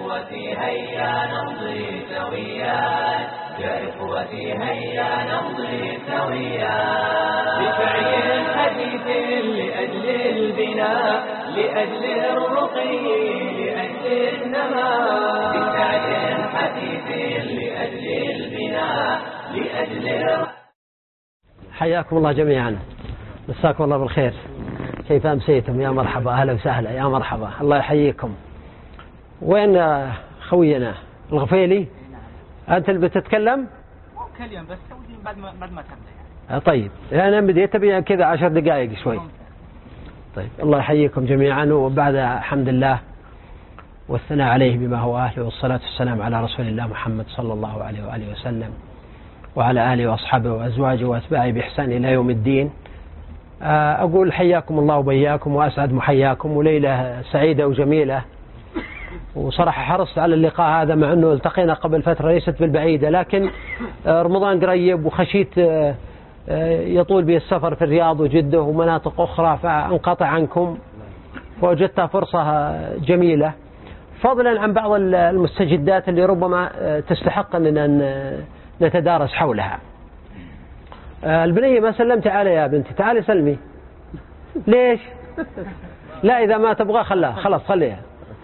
إخوتي هيا نمضي سويا، يا إخوتي هيا نمضي سويا، بسعي حديث لأجل البناء، لأجل الرقي، لأجل النماء، بسعي حديث لأجل البناء، لأجل. حياكم الله جميعا، مساكم الله بالخير. كيف أمسيتم؟ يا مرحبا، أهلا وسهلا، يا مرحبا، الله يحييكم. وين خوينا الغفيلي؟ أنت اللي بتتكلم؟ كلام بس بعد ما تبدأ. طيب أنا بديت أبي كذا 10 دقائق شوي. طيب الله يحييكم جميعا، وبعد الحمد لله والثناء عليه بما هو أهله، والصلاة والسلام على رسول الله محمد صلى الله عليه وآله وسلم، وعلى آله وأصحابه وأزواجه وأتباعه بإحسان إلى يوم الدين. أقول حياكم الله وبياكم، وأسعد محياكم، وليلة سعيدة وجميلة. وصراحة حرصت على اللقاء هذا مع أنه التقينا قبل فترة ليست بالبعيدة، لكن رمضان قريب وخشيت يطول بي السفر في الرياض وجدة ومناطق أخرى فأنقطع عنكم، فوجدتها فرصة جميلة، فضلا عن بعض المستجدات اللي ربما تستحق أننا نتدارس حولها. البنية ما سلمت علي يا بنتي، تعالي سلمي. ليش؟ لا إذا ما تبغى خلاها، خلاص خليها.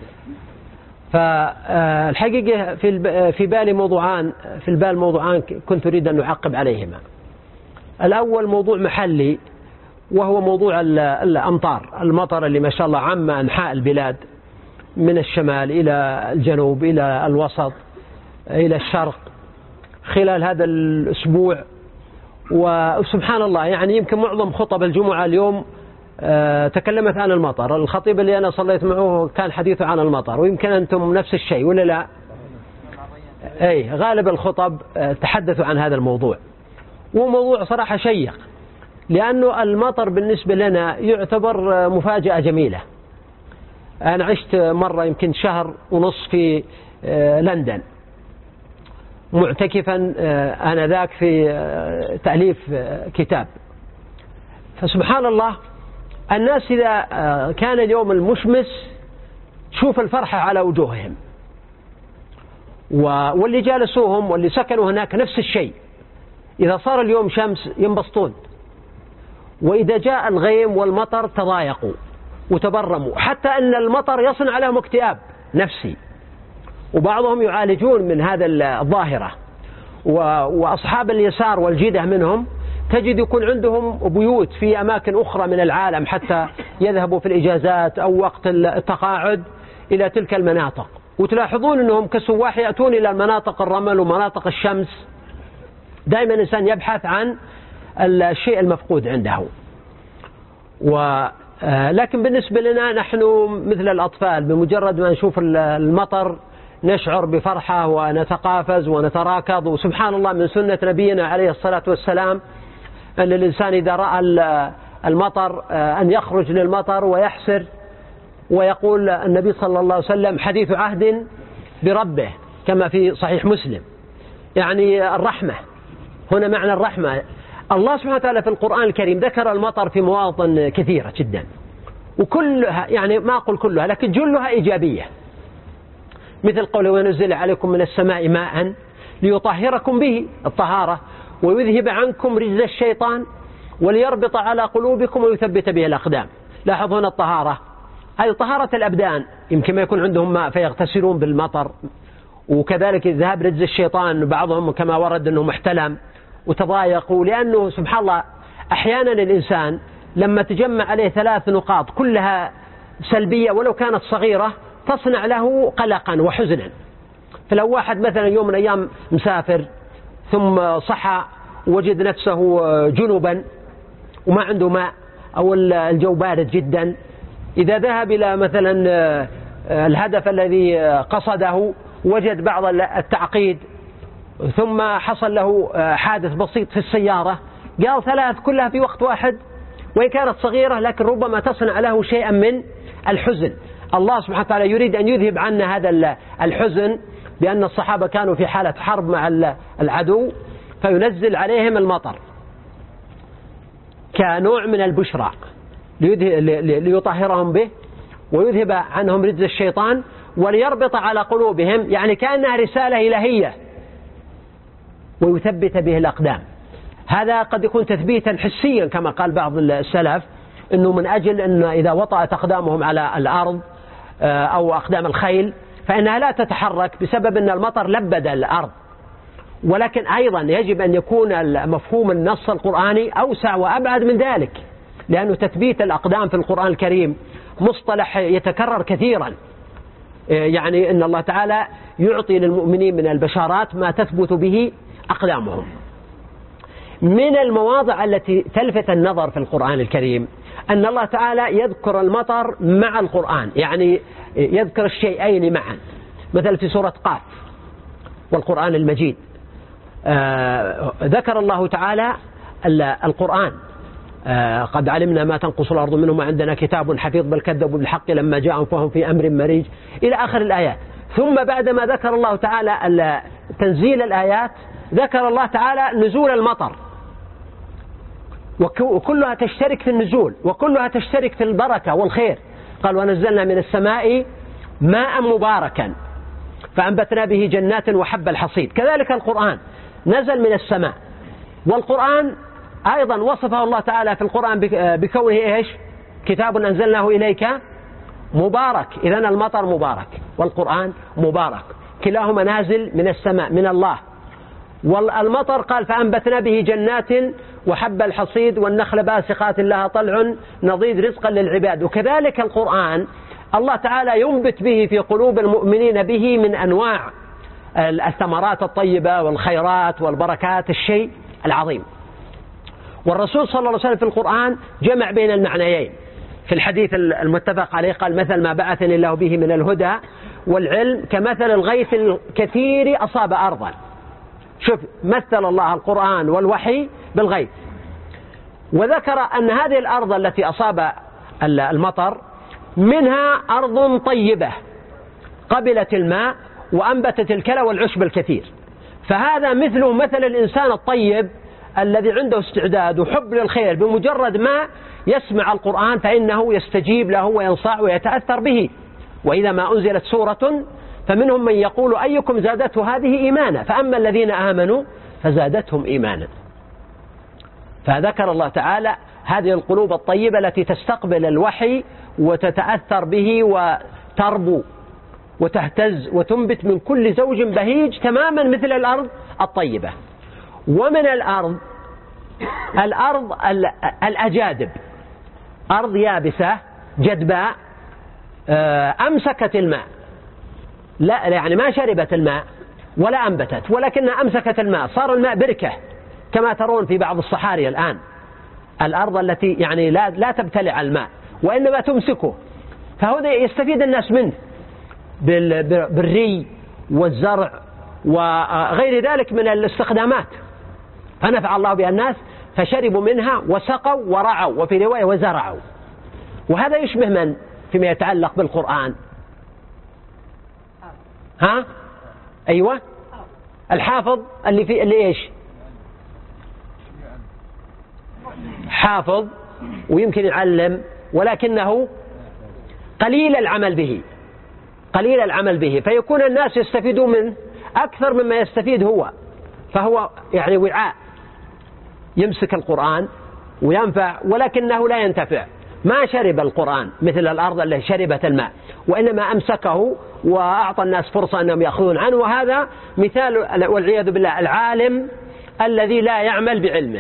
فالحقيقة في بالي موضوعان كنت أريد أن أعقب عليهما. الأول موضوع محلي، وهو موضوع الأمطار، المطر اللي ما شاء الله عم أنحاء البلاد من الشمال إلى الجنوب إلى الوسط إلى الشرق خلال هذا الأسبوع. وسبحان الله يعني يمكن معظم خطب الجمعة اليوم تكلمت عن المطر. الخطيب اللي أنا صليت معه كان حديثه عن المطر، ويمكن أنتم نفس الشيء ولا لا؟ أي غالب الخطب تحدثوا عن هذا الموضوع، وموضوع صراحة شيق، لأنه المطر بالنسبة لنا يعتبر مفاجأة جميلة. أنا عشت مرة يمكن 1.5 شهر في لندن معتكفا آنذاك في تأليف كتاب. فسبحان الله الناس إذا كان اليوم المشمس تشوف الفرحة على وجوههم، واللي جالسوهم واللي سكنوا هناك نفس الشيء. إذا صار اليوم شمس ينبسطون، وإذا جاء الغيم والمطر تضايقوا وتبرموا، حتى أن المطر يصنع لهم اكتئاب نفسي، وبعضهم يعالجون من هذا الظاهرة. وأصحاب اليسار والجيدة منهم تجد يكون عندهم بيوت في أماكن أخرى من العالم حتى يذهبوا في الإجازات أو وقت التقاعد إلى تلك المناطق، وتلاحظون أنهم كسواح يأتون إلى المناطق الرمل ومناطق الشمس. دائما الإنسان يبحث عن الشيء المفقود عنده. لكن بالنسبة لنا نحن مثل الأطفال، بمجرد ما نشوف المطر نشعر بفرحة ونتقافز ونتراكض. وسبحان الله من سنة نبينا عليه الصلاة والسلام أن الإنسان إذا رأى المطر أن يخرج للمطر ويحسر، ويقول النبي صلى الله عليه وسلم حديث عهد بربه كما في صحيح مسلم، يعني الرحمة. هنا معنى الرحمة. الله سبحانه وتعالى في القرآن الكريم ذكر المطر في مواطن كثيرة جدا، وكلها يعني ما أقول كلها لكن جلها إيجابية، مثل قوله وينزل عليكم من السماء ماء ليطهركم به، الطهارة، ويذهب عنكم رجز الشيطان وليربط على قلوبكم ويثبت به الأقدام. لاحظ هنا الطهارة، هذه طهارة الأبدان، يمكن ما يكون عندهم ماء فيغتسلون بالمطر، وكذلك ذهاب رجز الشيطان. بعضهم كما ورد أنه محتلم وتضايقوا، لأنه سبحان الله أحيانا الإنسان لما تجمع عليه 3 نقاط كلها سلبية ولو كانت صغيرة تصنع له قلقا وحزنا. فلو واحد مثلا يوم من الأيام مسافر ثم صحى وجد نفسه جنبا وما عنده ماء أو الجو بارد جدا، إذا ذهب إلى مثلا الهدف الذي قصده وجد بعض التعقيد، ثم حصل له حادث بسيط في السيارة، قال 3 كلها في وقت واحد، وإن كانت صغيرة لكن ربما تصنع له شيئا من الحزن. الله سبحانه وتعالى يريد أن يذهب عنا هذا الحزن، لأن الصحابة كانوا في حالة حرب مع العدو، فينزل عليهم المطر كنوع من البشرى ليطهرهم به ويذهب عنهم رجز الشيطان وليربط على قلوبهم، يعني كأنها رسالة إلهية، ويثبت به الأقدام. هذا قد يكون تثبيتا حسيا كما قال بعض السلف، أنه من أجل أن إذا وطأت أقدامهم على الأرض أو أقدام الخيل فإنها لا تتحرك بسبب أن المطر لبد الأرض. ولكن أيضا يجب أن يكون مفهوم النص القرآني أوسع وأبعد من ذلك، لأنه تثبيت الأقدام في القرآن الكريم مصطلح يتكرر كثيرا، يعني أن الله تعالى يعطي للمؤمنين من البشارات ما تثبت به أقدامهم. من المواضع التي تلفت النظر في القرآن الكريم أن الله تعالى يذكر المطر مع القرآن، يعني يذكر الشيئين معا، مثل في سورة قاف والقرآن المجيد ذكر الله تعالى القرآن، قد علمنا ما تنقص الأرض منهم وعندنا كتاب حفيظ بل كذبوا بالحق لما جاءهم فهم في أمر مريج إلى آخر الآيات. ثم بعدما ذكر الله تعالى تنزيل الآيات ذكر الله تعالى نزول المطر، وكلها تشترك في النزول وكلها تشترك في البركة والخير. قال ونزلنا من السماء ماء مباركا فأنبتنا به جنات وحب الحصيد. كذلك القرآن نزل من السماء، والقرآن أيضا وصفه الله تعالى في القرآن بكونه إيش؟ كتاب أنزلناه إليك مبارك. إذن المطر مبارك والقرآن مبارك، كلاهما نازل من السماء من الله. والمطر قال فأنبتنا به جنات وحب الحصيد والنخل باسقات لها طلع نضيد رزقا للعباد. وكذلك القرآن الله تعالى ينبت به في قلوب المؤمنين به من أنواع الثمرات الطيبة والخيرات والبركات الشيء العظيم. والرسول صلى الله عليه وسلم في القرآن جمع بين المعنيين في الحديث المتفق عليه، قال مثل ما بعثني الله به من الهدى والعلم كمثل الغيث الكثير أصاب أرضا. شوف مثل الله القرآن والوحي بالغيث، وذكر أن هذه الأرض التي أصاب المطر منها أرض طيبة قبلت الماء وأنبتت الكلى والعشب الكثير. فهذا مثله مثل الإنسان الطيب الذي عنده استعداد وحب للخير، بمجرد ما يسمع القرآن فإنه يستجيب له وينصاع ويتأثر به. وإذا ما أنزلت سورة فمنهم من يقول أيكم زادته هذه إيمانا، فأما الذين آمنوا فزادتهم إيمانا. فذكر الله تعالى هذه القلوب الطيبة التي تستقبل الوحي وتتأثر به وتربو وتهتز وتنبت من كل زوج بهيج تماما مثل الأرض الطيبة. ومن الأرض الأجادب، أرض يابسة جدباء أمسكت الماء، لا يعني ما شربت الماء ولا أنبتت، ولكنها أمسكت الماء، صار الماء بركة كما ترون في بعض الصحاري الآن. الأرض التي يعني لا تبتلع الماء وإنما تمسكه، فهذا يستفيد الناس منه بالري والزرع وغير ذلك من الاستخدامات. فنفع الله بها الناس فشربوا منها وسقوا ورعوا، وفي رواية وزرعوا. وهذا يشبه من فيما يتعلق بالقرآن؟ ها؟ أيوة الحافظ اللي إيش؟ حافظ ويمكن يعلم ولكنه قليل العمل به، قليل العمل به، فيكون الناس يستفيدون منه أكثر مما يستفيد هو. فهو يعني وعاء يمسك القرآن وينفع ولكنه لا ينتفع، ما شرب القرآن مثل الأرض التي شربت الماء، وإنما أمسكه وأعطى الناس فرصة أنهم يأخذون عنه. وهذا مثال والعياذ بالله العالم الذي لا يعمل بعلمه،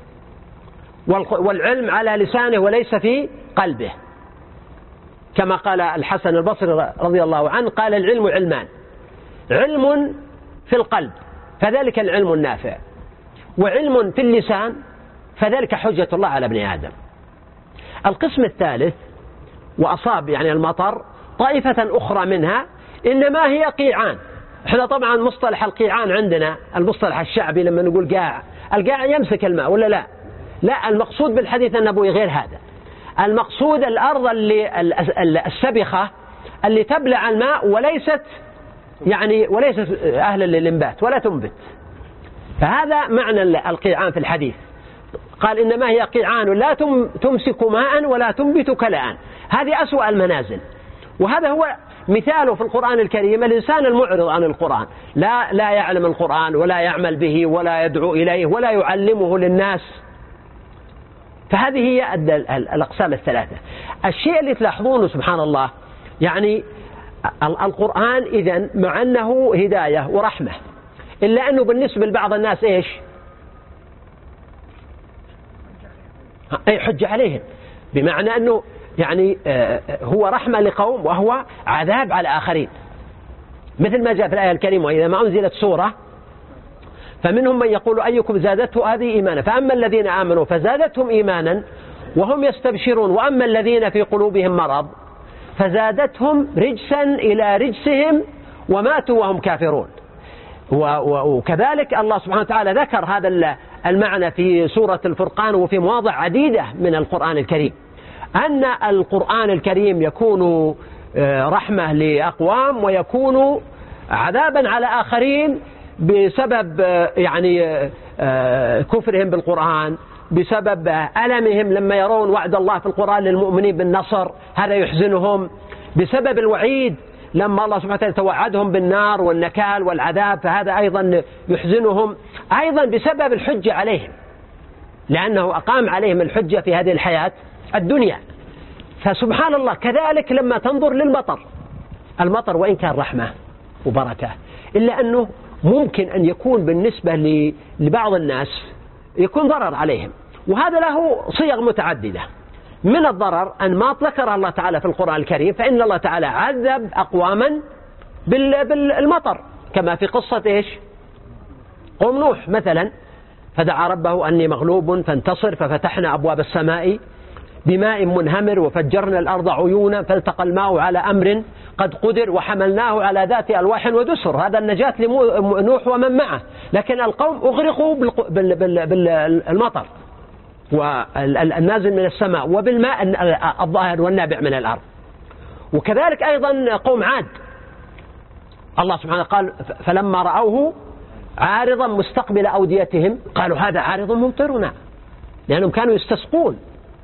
والعلم على لسانه وليس في قلبه، كما قال الحسن البصري رضي الله عنه قال العلم علمان، علم في القلب فذلك العلم النافع، وعلم في اللسان فذلك حجة الله على ابن آدم. القسم الثالث وأصاب يعني المطر طائفة أخرى منها إنما هي قيعان. احنا طبعا مصطلح القيعان عندنا المصطلح الشعبي لما نقول قاع، القاع يمسك الماء ولا لا؟ لا، المقصود بالحديث النبوي غير هذا. المقصود الأرض السبخة اللي تبلع الماء وليست أهلا للإنبات ولا تنبت. فهذا معنى القيعان في الحديث، قال إنما هي قيعان لا تمسك ماء ولا تنبت كلاء. هذه أسوأ المنازل، وهذا هو مثاله في القرآن الكريم الإنسان المعرض عن القرآن، لا يعلم القرآن ولا يعمل به ولا يدعو إليه ولا يعلمه للناس. فهذه هي الأقسام الثلاثة. الشيء اللي تلاحظونه سبحان الله، يعني القرآن إذن مع أنه هداية ورحمة، إلا أنه بالنسبة لبعض الناس إيش؟ أي حجة عليهم، بمعنى أنه يعني هو رحمة لقوم وهو عذاب على آخرين، مثل ما جاء في الآية الكريمة: وإذا ما أنزلت سورة فمنهم من يقول أيكم زادته هذه إيمانا فأما الذين آمنوا فزادتهم إيمانا وهم يستبشرون وأما الذين في قلوبهم مرض فزادتهم رجسا إلى رجسهم وماتوا وهم كافرون. وكذلك الله سبحانه وتعالى ذكر هذا المعنى في سورة الفرقان وفي مواضع عديدة من القرآن الكريم، أن القرآن الكريم يكون رحمة لأقوام ويكون عذابا على آخرين بسبب يعني كفرهم بالقرآن، بسبب ألمهم لما يرون وعد الله في القرآن للمؤمنين بالنصر هذا يحزنهم، بسبب الوعيد لما الله سبحانه وتعالى توعدهم بالنار والنكال والعذاب فهذا أيضا يحزنهم، أيضا بسبب الحجة عليهم لأنه أقام عليهم الحجة في هذه الحياة الدنيا. فسبحان الله كذلك لما تنظر للمطر، المطر وإن كان رحمة وبركة إلا أنه ممكن أن يكون بالنسبة لبعض الناس يكون ضرر عليهم، وهذا له صيغ متعددة. من الضرر أن ما ذكر الله تعالى في القرآن الكريم، فإن الله تعالى عذب أقواما بالمطر كما في قصة إيش؟ قوم نوح مثلا: فدعا ربه أني مغلوب فانتصر ففتحنا أبواب السماء بماء منهمر وفجرنا الأرض عيونا فالتقى الماء على أمر قد قدر وحملناه على ذات ألواح ودسر. هذا النجاة لنوح ومن معه، لكن القوم أغرقوا بالمطر والنازل من السماء وبالماء الظاهر والنابع من الأرض. وكذلك أيضا قوم عاد، الله سبحانه قال: فلما رأوه عارضا مستقبل أوديتهم قالوا هذا عارض ممطرنا، لأنهم كانوا يستسقون.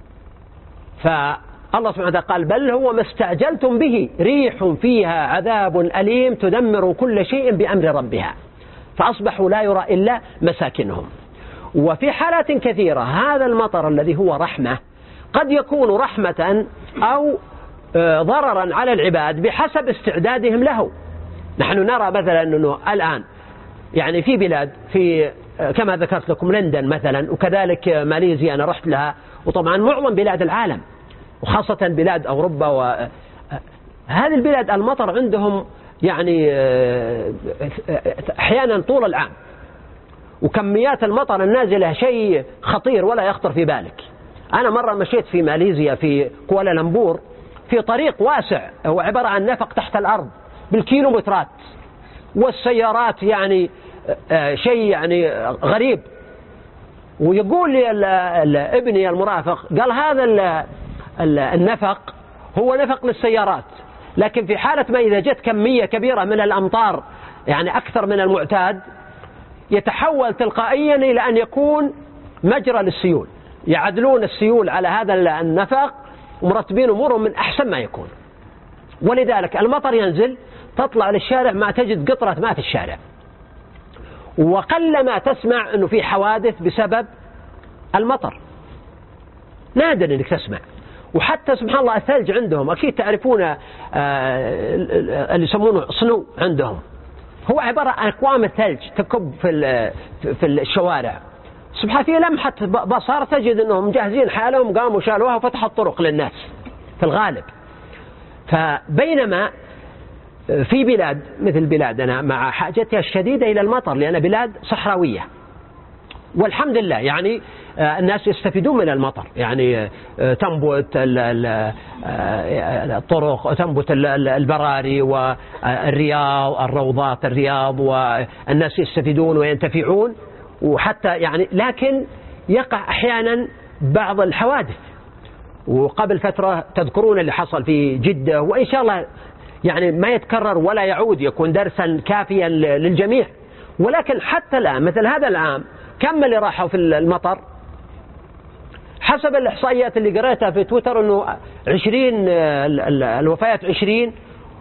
فالله سبحانه قال: بل هو ما استعجلتم به ريح فيها عذاب أليم تدمر كل شيء بأمر ربها فأصبحوا لا يرى إلا مساكنهم. وفي حالات كثيرة هذا المطر الذي هو رحمة قد يكون رحمة أو ضررا على العباد بحسب استعدادهم له. نحن نرى مثلا أنه الآن يعني في بلاد كما ذكرت لكم لندن مثلا، وكذلك ماليزيا أنا رحت لها، وطبعا معظم بلاد العالم وخاصة بلاد أوروبا هذه البلاد المطر عندهم يعني أحيانا طول العام، وكميات المطر النازلة شيء خطير ولا يخطر في بالك. أنا مرة مشيت في ماليزيا في كوالالمبور في طريق واسع هو عبارة عن نفق تحت الأرض بالكيلومترات، والسيارات يعني شيء يعني غريب. ويقول لي ابني المرافق قال هذا النفق هو نفق للسيارات، لكن في حالة ما إذا جت كمية كبيرة من الأمطار يعني أكثر من المعتاد يتحول تلقائيا إلى أن يكون مجرى للسيول، يعدلون السيول على هذا النفق ومرتبين أمورهم من أحسن ما يكون. ولذلك المطر ينزل تطلع للشارع ما تجد قطرة ماء في الشارع، وقل ما تسمع أنه في حوادث بسبب المطر، نادر أنك تسمع. وحتى سبحان الله الثلج عندهم أكيد تعرفون اللي يسمونه صنو عندهم، هو عبارة عن أكوام الثلج تكب في الشوارع. سبحان في لمحة بصر تجد أنهم مجهزين حالهم قاموا شالوها وفتحوا الطرق للناس في الغالب. فبينما في بلاد مثل بلادنا مع حاجتها الشديدة إلى المطر لأن بلاد صحراوية، والحمد لله يعني الناس يستفيدون من المطر، يعني تنبت الطرق، تنبت البراري والرياض، الروضات الرياض، والناس يستفيدون وينتفعون. وحتى يعني لكن يقع أحيانا بعض الحوادث، وقبل فترة تذكرون اللي حصل في جدة، وإن شاء الله يعني ما يتكرر ولا يعود، يكون درسا كافيا للجميع. ولكن حتى الآن مثل هذا العام كم اللي راحوا في المطر؟ حسب الإحصائيات اللي قرأتها في تويتر أنه 20 الوفيات 20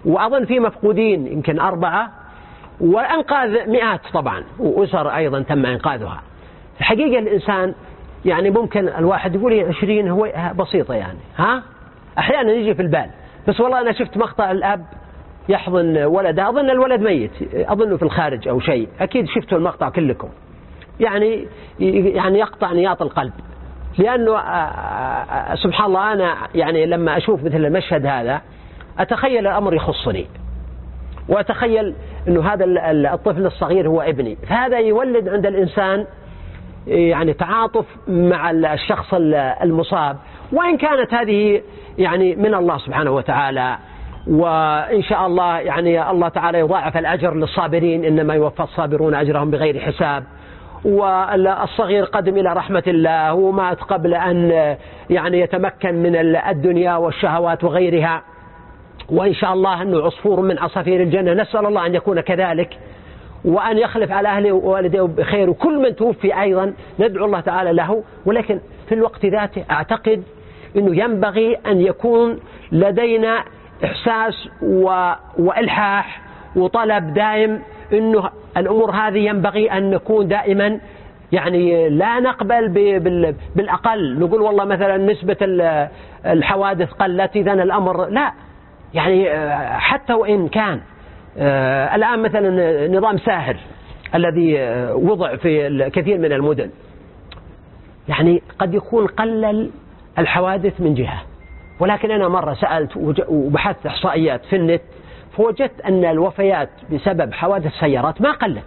وأظن في مفقودين يمكن 4، وأنقاذ مئات طبعا، وأسر أيضا تم إنقاذها. الحقيقة الإنسان يعني ممكن الواحد يقول 20 هو بسيطة يعني، أحيانا يجي في البال، بس والله أنا شفت مقطع الأب يحضن ولده، أظن الولد ميت، أظنه في الخارج أو شيء، أكيد شفتوا المقطع كلكم، يعني يقطع نياط القلب، لأنه سبحان الله أنا يعني لما أشوف مثل المشهد هذا أتخيل الأمر يخصني، وأتخيل أنه هذا الطفل الصغير هو ابني، فهذا يولد عند الإنسان يعني تعاطف مع الشخص المصاب، وإن كانت هذه يعني من الله سبحانه وتعالى، وإن شاء الله يعني الله تعالى يضاعف الأجر للصابرين، إنما يوفى الصابرون أجرهم بغير حساب. والصغير قدم إلى رحمة الله ومات قبل أن يعني يتمكن من الدنيا والشهوات وغيرها، وإن شاء الله أنه عصفور من عصافير الجنة، نسأل الله أن يكون كذلك، وأن يخلف على أهله ووالديه بخير، وكل من توفي أيضا ندعو الله تعالى له. ولكن في الوقت ذاته أعتقد أنه ينبغي أن يكون لدينا إحساس وإلحاح وطلب دائم أنه الأمور هذه ينبغي أن نكون دائما يعني لا نقبل بالأقل، نقول والله مثلا نسبة الحوادث قلت إذن الأمر لا، يعني حتى وإن كان الآن مثلا نظام ساهر الذي وضع في الكثير من المدن، يعني قد يكون قلل الحوادث من جهة، ولكن أنا مرة سألت وبحثت إحصائيات في النت، فوجدت أن الوفيات بسبب حوادث سيارات ما قلت.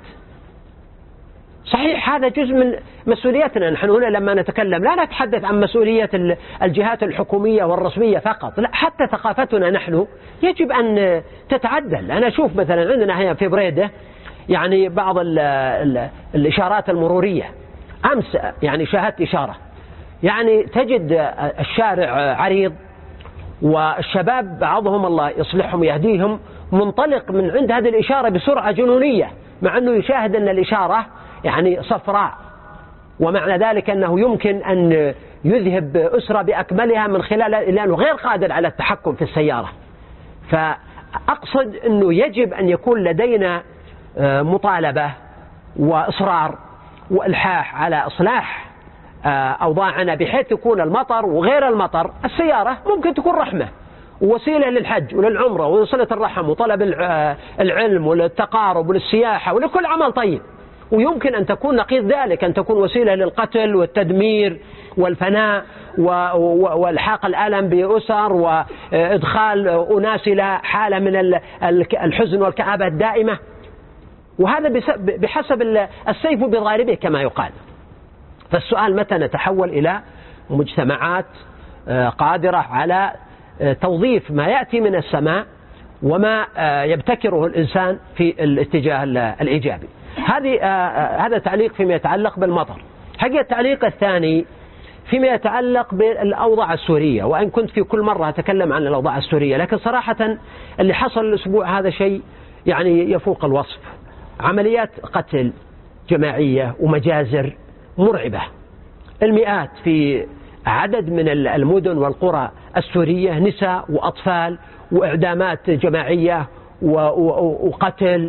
صحيح هذا جزء من مسؤوليتنا نحن هنا لما نتكلم، لا نتحدث عن مسؤولية الجهات الحكومية والرسمية فقط، لا، حتى ثقافتنا نحن يجب أن تتعدل. أنا أشوف مثلا عندنا هنا في بريدة يعني بعض الإشارات المرورية، أمس يعني شاهدت إشارة يعني تجد الشارع عريض، والشباب بعضهم الله يصلحهم ويهديهم منطلق من عند هذه الإشارة بسرعة جنونية، مع أنه يشاهد أن الإشارة يعني صفراء، ومعنى ذلك أنه يمكن أن يذهب أسرة بأكملها من خلال لأنه غير قادر على التحكم في السيارة. فأقصد أنه يجب أن يكون لدينا مطالبة وإصرار وإلحاح على إصلاح أوضاعنا، بحيث يكون المطر وغير المطر السيارة ممكن تكون رحمة ووسيلة للحج وللعمرة وصلة الرحم وطلب العلم وللتقارب وللسياحة ولكل عمل طيب، ويمكن أن تكون نقيض ذلك، أن تكون وسيلة للقتل والتدمير والفناء والحاق الألم بأسر وإدخال أناس إلى حالة من الحزن والكآبة الدائمة، وهذا بحسب السيف بضاربه كما يقال. فالسؤال متى نتحول إلى مجتمعات قادرة على توظيف ما يأتي من السماء وما يبتكره الإنسان في الاتجاه الإيجابي. هذا تعليق فيما يتعلق بالمطر. حقيقة التعليق الثاني فيما يتعلق بالأوضاع السورية، وإن كنت في كل مرة أتكلم عن الأوضاع السورية، لكن صراحة اللي حصل الأسبوع هذا شيء يعني يفوق الوصف. عمليات قتل جماعية ومجازر مرعبة، المئات في عدد من المدن والقرى السورية، نساء وأطفال، وإعدامات جماعية وقتل.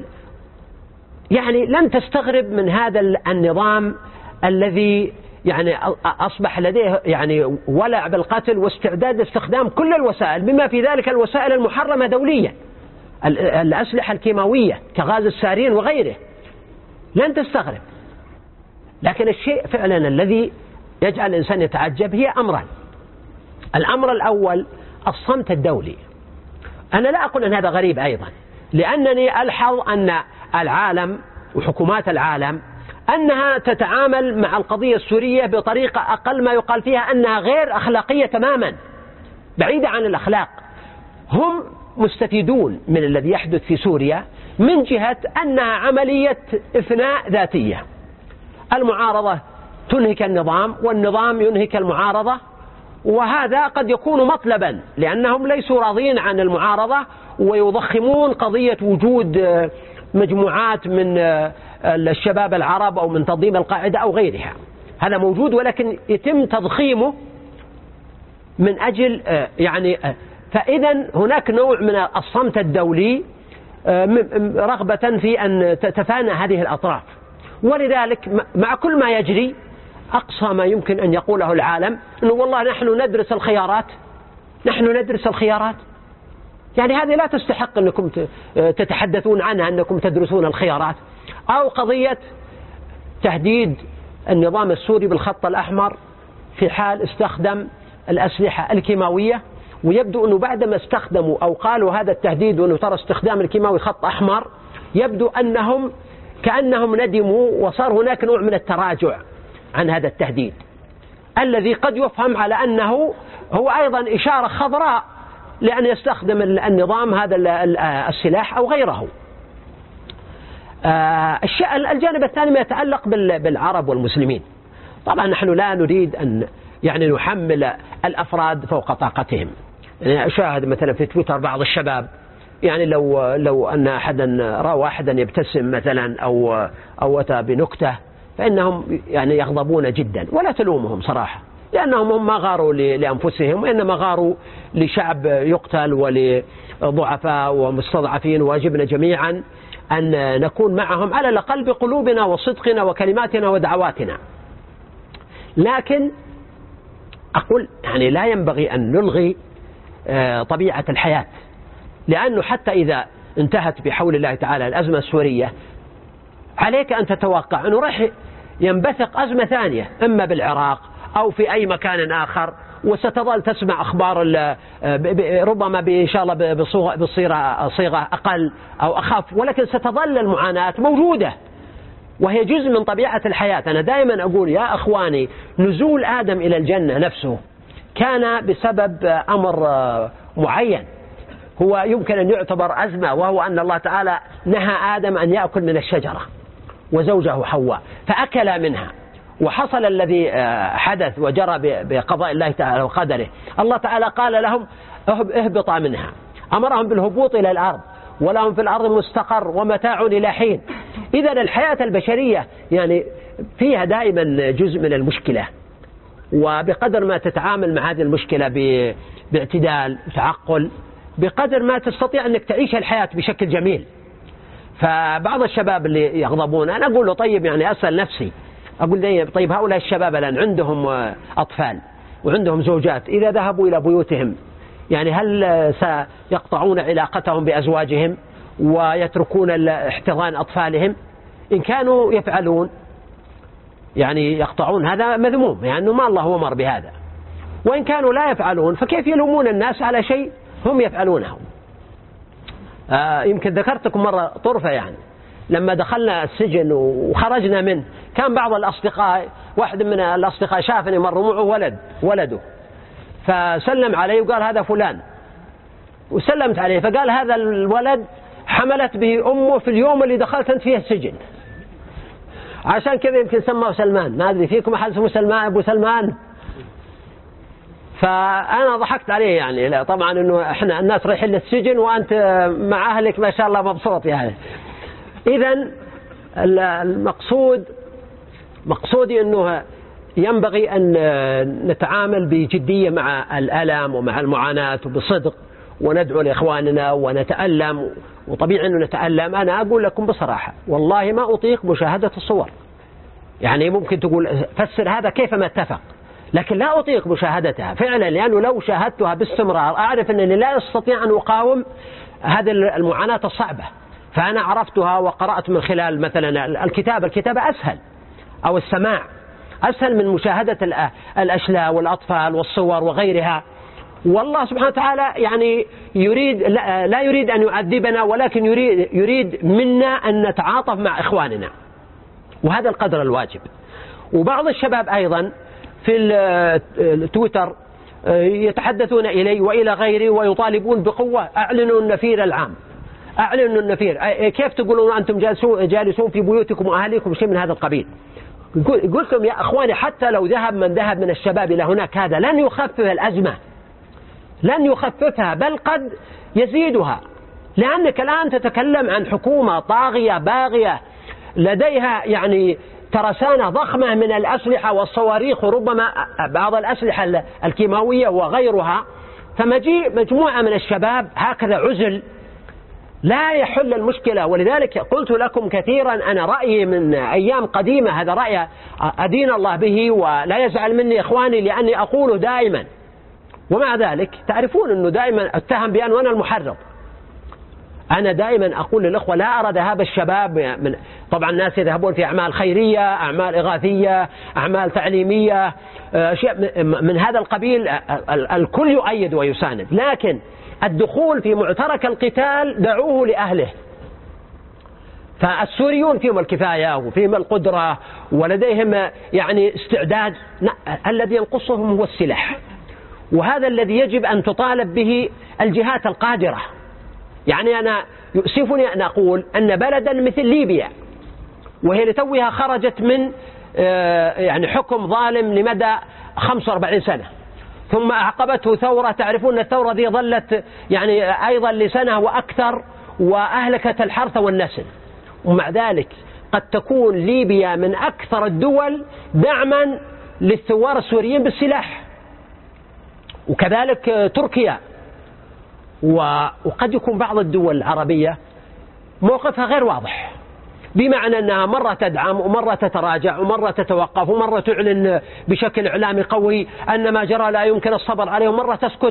يعني لن تستغرب من هذا النظام الذي يعني أصبح لديه يعني ولع بالقتل واستعداد لاستخدام كل الوسائل، بما في ذلك الوسائل المحرمة دوليا، الأسلحة الكيماوية كغاز السارين وغيره. لن تستغرب. لكن الشيء فعلا الذي يجعل الإنسان يتعجب هي أمران. الأمر الأول الصمت الدولي. أنا لا أقول أن هذا غريب أيضا، لأنني ألحظ أن العالم وحكومات العالم أنها تتعامل مع القضية السورية بطريقة أقل ما يقال فيها أنها غير أخلاقية تماما، بعيدة عن الأخلاق. هم مستفيدون من الذي يحدث في سوريا من جهة أنها عملية إفناء ذاتية. المعارضة تنهك النظام والنظام ينهك المعارضة، وهذا قد يكون مطلبا لأنهم ليسوا راضين عن المعارضة ويضخمون قضية وجود مجموعات من الشباب العرب أو من تنظيم القاعدة أو غيرها. هذا موجود، ولكن يتم تضخيمه من أجل يعني فإذا هناك نوع من الصمت الدولي رغبة في أن تتفانى هذه الأطراف. ولذلك مع كل ما يجري أقصى ما يمكن أن يقوله العالم أنه والله نحن ندرس الخيارات، نحن ندرس الخيارات. يعني هذه لا تستحق أنكم تتحدثون عنها أنكم تدرسون الخيارات. أو قضية تهديد النظام السوري بالخط الأحمر في حال استخدم الأسلحة الكيماوية، ويبدو أنه بعدما استخدموا أو قالوا هذا التهديد وأنه ترى استخدام الكيماوي خط أحمر، يبدو أنهم كأنهم ندموا وصار هناك نوع من التراجع عن هذا التهديد الذي قد يفهم على أنه هو أيضا إشارة خضراء لأن يستخدم النظام هذا السلاح أو غيره. الجانب الثاني ما يتعلق بالعرب والمسلمين. طبعا نحن لا نريد أن يعني نحمل الأفراد فوق طاقتهم. يعني أشاهد مثلا في تويتر بعض الشباب، يعني لو أن أحدا رأى أحدا يبتسم مثلا أو أتى بنكتة فإنهم يعني يغضبون جدا، ولا تلومهم صراحة، لأنهم هم ما غاروا لأنفسهم وإنما غاروا لشعب يقتل ولضعفاء ومستضعفين، واجبنا جميعا أن نكون معهم على الأقل بقلوبنا وصدقنا وكلماتنا ودعواتنا. لكن أقول يعني لا ينبغي أن نلغي طبيعة الحياة، لأنه حتى إذا انتهت بحول الله تعالى الأزمة السورية عليك أن تتوقع أنه راح ينبثق أزمة ثانية إما بالعراق أو في أي مكان آخر، وستظل تسمع أخبار ربما إن شاء الله بصيغة أقل أو أخف، ولكن ستظل المعاناة موجودة وهي جزء من طبيعة الحياة. أنا دائما أقول يا أخواني، نزول آدم إلى الجنة نفسه كان بسبب أمر معين هو يمكن أن يعتبر أزمة، وهو أن الله تعالى نهى آدم أن يأكل من الشجرة وزوجه حواء فأكل منها، وحصل الذي حدث وجرى بقضاء الله تعالى وقدره. الله تعالى قال لهم اهبطا منها، أمرهم بالهبوط إلى الأرض ولهم في الأرض مستقر ومتاع إلى حين. إذا الحياة البشرية يعني فيها دائما جزء من المشكلة، وبقدر ما تتعامل مع هذه المشكلة باعتدال وتعقل بقدر ما تستطيع أنك تعيش الحياة بشكل جميل. فبعض الشباب اللي يغضبون أنا أقول له طيب، يعني أسأل نفسي أقول طيب هؤلاء الشباب الآن عندهم أطفال وعندهم زوجات، إذا ذهبوا إلى بيوتهم يعني هل سيقطعون علاقتهم بأزواجهم ويتركون احتضان أطفالهم؟ إن كانوا يفعلون يعني يقطعون، هذا مذموم، يعني ما الله أمر بهذا. وإن كانوا لا يفعلون فكيف يلومون الناس على شيء هم يفعلونه؟ يمكن ذكرتكم مرة طرفة، يعني لما دخلنا السجن وخرجنا منه كان بعض الأصدقاء، واحد من الأصدقاء شافني مر معه ولده فسلم عليه وقال هذا فلان، وسلمت عليه فقال هذا الولد حملت به أمه في اليوم اللي دخلت أنت فيه السجن، عشان كذا يمكن سماه سلمان. ما أدري فيكم أحد اسمه سلمان أبو سلمان؟ فأنا ضحكت عليه، يعني لا طبعا إنه إحنا الناس رايحين للسجن وأنت مع أهلك ما شاء الله مبسوط يعني. إذن مقصودي أنه ينبغي أن نتعامل بجدية مع الألم ومع المعاناة وبصدق، وندعو لإخواننا ونتألم، وطبيعي أنه نتألم. أنا أقول لكم بصراحة والله ما أطيق مشاهدة الصور، يعني ممكن تقول فسر هذا كيف ما اتفق، لكن لا أطيق مشاهدتها فعلا، لأنه لو شاهدتها باستمرار أعرف أنني لا أستطيع أن أقاوم هذه المعاناة الصعبة. فأنا عرفتها وقرأت من خلال مثلا الكتابة أسهل، أو السماع أسهل من مشاهدة الأشلاء والأطفال والصور وغيرها. والله سبحانه وتعالى يعني لا يريد أن يعذبنا، ولكن يريد منا أن نتعاطف مع إخواننا، وهذا القدر الواجب. وبعض الشباب أيضا في التويتر يتحدثون إلي وإلى غيري ويطالبون بقوة أعلنوا النفير العام، أعلنوا النفير. كيف تقولون أنتم جالسون في بيوتكم وأهليكم شيء من هذا القبيل؟ قلت لهم يا أخواني حتى لو ذهب من الشباب إلى هناك هذا لن يخفف الأزمة، لن يخففها، بل قد يزيدها، لأنك الآن تتكلم عن حكومة طاغية باغية لديها يعني ترسانة ضخمة من الأسلحة والصواريخ، وربما بعض الأسلحة الكيماوية وغيرها، فمجيء مجموعة من الشباب هكذا عزل لا يحل المشكلة. ولذلك قلت لكم كثيرا أنا رأيي من أيام قديمة، هذا رأي أدين الله به ولا يزعل مني إخواني لأني أقوله دائما، ومع ذلك تعرفون أنه دائما أتهم بأن أنا المحرض. أنا دائما أقول للأخوة لا أرى ذهاب الشباب طبعا الناس يذهبون في أعمال خيرية، أعمال إغاثية، أعمال تعليمية، أشياء من هذا القبيل، الكل يؤيد ويساند، لكن الدخول في معترك القتال دعوه لأهله. فالسوريون فيهم الكفاية وفيهم القدرة ولديهم يعني استعداد، الذي ينقصهم هو السلاح، وهذا الذي يجب أن تطالب به الجهات القادرة. يعني أنا يؤسفني أن أقول أن بلدا مثل ليبيا وهي لتوها خرجت من يعني حكم ظالم لمدى 45 سنة، ثم أعقبته ثورة، تعرفون الثورة دي ظلت يعني أيضا لسنة وأكثر وأهلكت الحرث والنسل، ومع ذلك قد تكون ليبيا من أكثر الدول دعما للثوار السوريين بالسلاح، وكذلك تركيا. وقد يكون بعض الدول العربية موقفها غير واضح، بمعنى أنها مرة تدعم ومرة تتراجع ومرة تتوقف ومرة تعلن بشكل إعلامي قوي أن ما جرى لا يمكن الصبر عليه ومرة تسكت.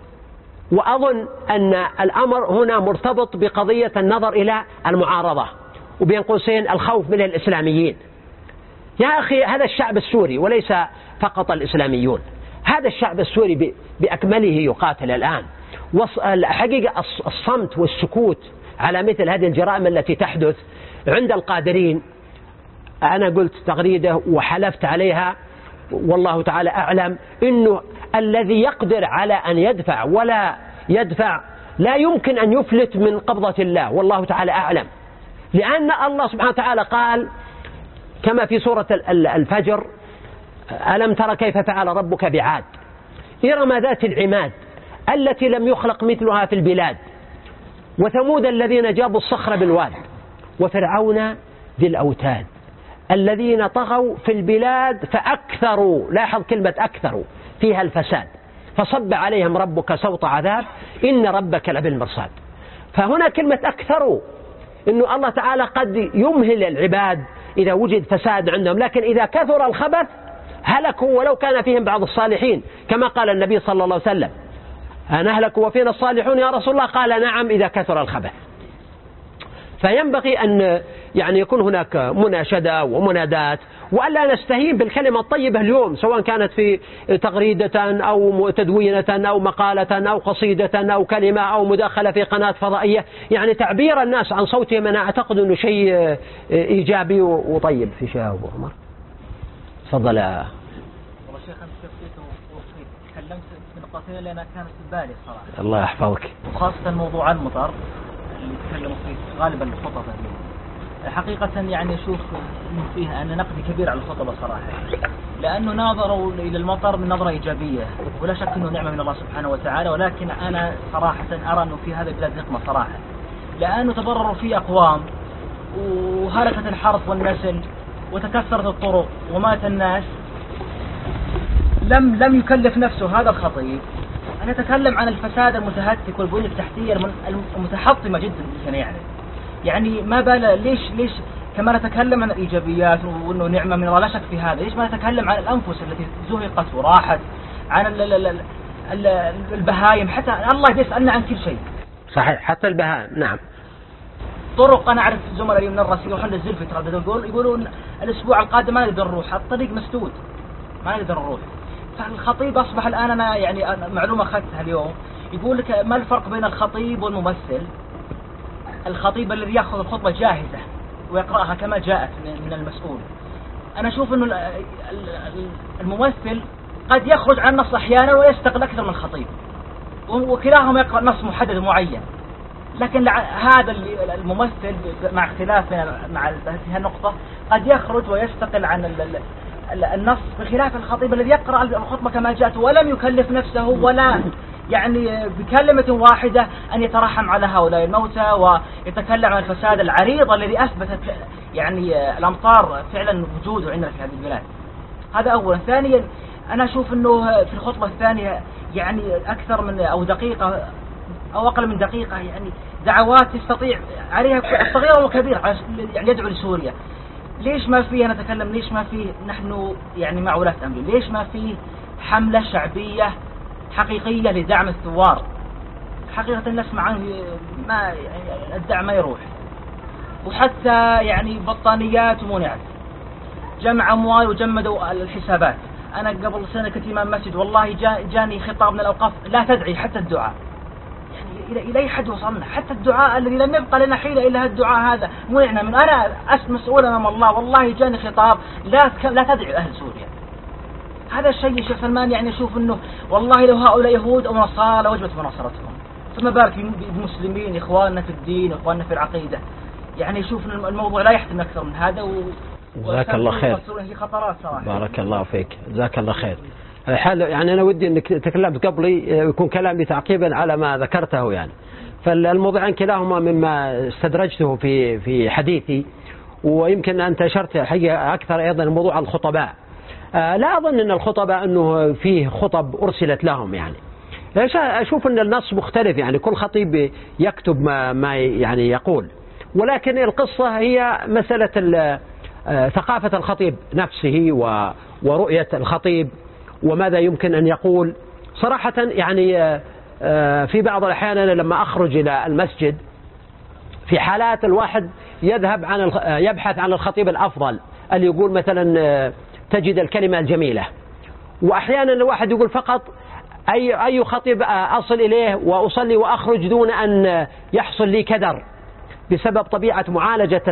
وأظن أن الأمر هنا مرتبط بقضية النظر إلى المعارضة وبين قوسين الخوف من الإسلاميين. يا أخي هذا الشعب السوري وليس فقط الإسلاميون، هذا الشعب السوري بأكمله يقاتل الآن. حقيقة الصمت والسكوت على مثل هذه الجرائم التي تحدث عند القادرين، أنا قلت تغريدة وحلفت عليها والله تعالى أعلم إنه الذي يقدر على أن يدفع ولا يدفع لا يمكن أن يفلت من قبضة الله، والله تعالى أعلم. لأن الله سبحانه وتعالى قال كما في سورة الفجر: ألم تر كيف فعل ربك بعاد إرم ذات العماد التي لم يخلق مثلها في البلاد وثمود الذين جابوا الصخر بالواد وفرعون ذي الأوتاد الذين طغوا في البلاد فأكثروا، لاحظ كلمة أكثروا، فيها الفساد فصب عليهم ربك سوط عذاب إن ربك لبالمرصاد. فهنا كلمة أكثروا، إنه الله تعالى قد يمهل العباد إذا وجد فساد عندهم، لكن إذا كثر الخبث هلكوا ولو كان فيهم بعض الصالحين، كما قال النبي صلى الله عليه وسلم: أنهلك وفينا الصالحون يا رسول الله؟ قال: نعم إذا كثر الخبث. فينبغي أن يعني يكون هناك مناشدة ومنادات، وألا نستهين بالكلمة الطيبة اليوم، سواء كانت في تغريدة أو تدوينة أو مقالة أو قصيدة أو كلمة أو مداخلة في قناة فضائية. يعني تعبير الناس عن صوتهم أنا أعتقد أنه شيء إيجابي وطيب. في شيء أبو عمر تفضل. والله شيخ أنت تكلمت في نقاطين اللي أنا كانت في بالي صراحة. الله يحفظك. وخاصة موضوع المطر اللي تكلموا فيه غالبا الخطبة حقيقة، يعني أشوف فيها أن نقد كبير على الخطبة صراحة، لأنه ناظروا إلى المطر من نظرة إيجابية، ولا شك أنه نعمة من الله سبحانه وتعالى، ولكن أنا صراحة أرى أنه في هذا البلاد نقمة صراحة، لأنه تضرروا فيه أقوام وهلكت الحرث والنسل وتكسرت الطرق ومات الناس. لم يكلف نفسه هذا الخطيب أن يتكلم عن الفساد المتهتك والبنية التحتية المتحطمة جدا. يعني ما بال ليش كما نتكلم عن الإيجابيات وأنه نعمة من الله لا شك في هذا، ليش ما نتكلم عن الأنفس التي زهقت وراحت، عن البهايم، حتى الله يسألنا عن كل شيء. صحيح، حتى البهايم. نعم. طرق، أنا أعرف زملاء من الرأس يروحون للزلفي يقولون الأسبوع القادم ما نقدر نروح، الطريق مسدود ما نقدر نروح. فالخطيب أصبح الآن، أنا يعني معلومة أخذتها اليوم، يقول لك ما الفرق بين الخطيب والممثل؟ الخطيب الذي يأخذ الخطبة جاهزة ويقرأها كما جاءت من المسؤول. أنا أشوف أنه الممثل قد يخرج عن النص أحيانا ويستقل أكثر من الخطيب، وكلاهما يقرأ نص محدد معين، لكن هذا الممثل مع اختلافنا مع هذه النقطة قد يخرج ويستقل عن النص، بخلاف الخطيب الذي يقرأ الخطبة كما جاءت ولم يكلف نفسه ولا يعني بكلمة واحدة أن يترحم على هؤلاء الموتى ويتكلم عن الفساد العريض الذي أثبتت يعني الأمطار فعلا وجوده عندنا في هذه البلاد. هذا أولا. ثانيا، أنا أشوف أنه في الخطبة الثانية يعني أكثر من أو دقيقة أو أقل من دقيقة، يعني دعوات يستطيع عليها الصغيرة والكبيرة يعني يدعو لسوريا. ليش ما فيه نتكلم؟ ليش ما فيه نحن يعني مع ولاة أمر؟ ليش ما فيه حملة شعبية حقيقية لدعم الثوار؟ حقيقة نسمع عنه ما يعني الدعم ما يروح، وحتى يعني بطانيات ومنعت، جمع أموال وجمدوا الحسابات. أنا قبل سنة كنت إمام مسجد، والله جاني خطاب من الأوقاف لا تدعي حتى الدعاء. يعني إلى أي حد وصلنا؟ حتى الدعاء الذي لم يبقى لنا حيلة إلا الدعاء هذا منعنا من. أنا مسؤول أمام الله، والله جاني خطاب لا تدعي أهل سوريا. هذا الشيء يا شيخ سلمان يعني أشوف أنه والله لو هؤلاء يهود أو نصارى لوجبت مناصرتهم، فما بالك بمسلمين إخواننا في الدين إخواننا في العقيدة. يعني يشوف أن الموضوع لا يحتمل أكثر من هذا. جزاك الله خير. في خطرات صراحة. بارك الله فيك، جزاك الله خير. الحال يعني أنا ودي أنك تكلمت قبلي يكون كلامي تعقيبا على ما ذكرته يعني. فالموضوعان كلاهما مما استدرجته في حديثي، ويمكن أنت أشرت حقيقة أكثر أيضا موضوع الخطباء. لا أظن أن الخطباء أنه فيه خطب أرسلت لهم يعني. أشوف أن النص مختلف، يعني كل خطيب يكتب ما يعني يقول، ولكن القصة هي مسألة ثقافة الخطيب نفسه ورؤية الخطيب وماذا يمكن أن يقول. صراحة يعني في بعض الأحيان أنا لما أخرج إلى المسجد في حالات الواحد يبحث عن الخطيب الأفضل اللي يقول مثلا تجد الكلمة الجميلة، وأحيانا الواحد يقول فقط أي خطيب أصل إليه وأصلي وأخرج دون أن يحصل لي كدر بسبب طبيعة معالجة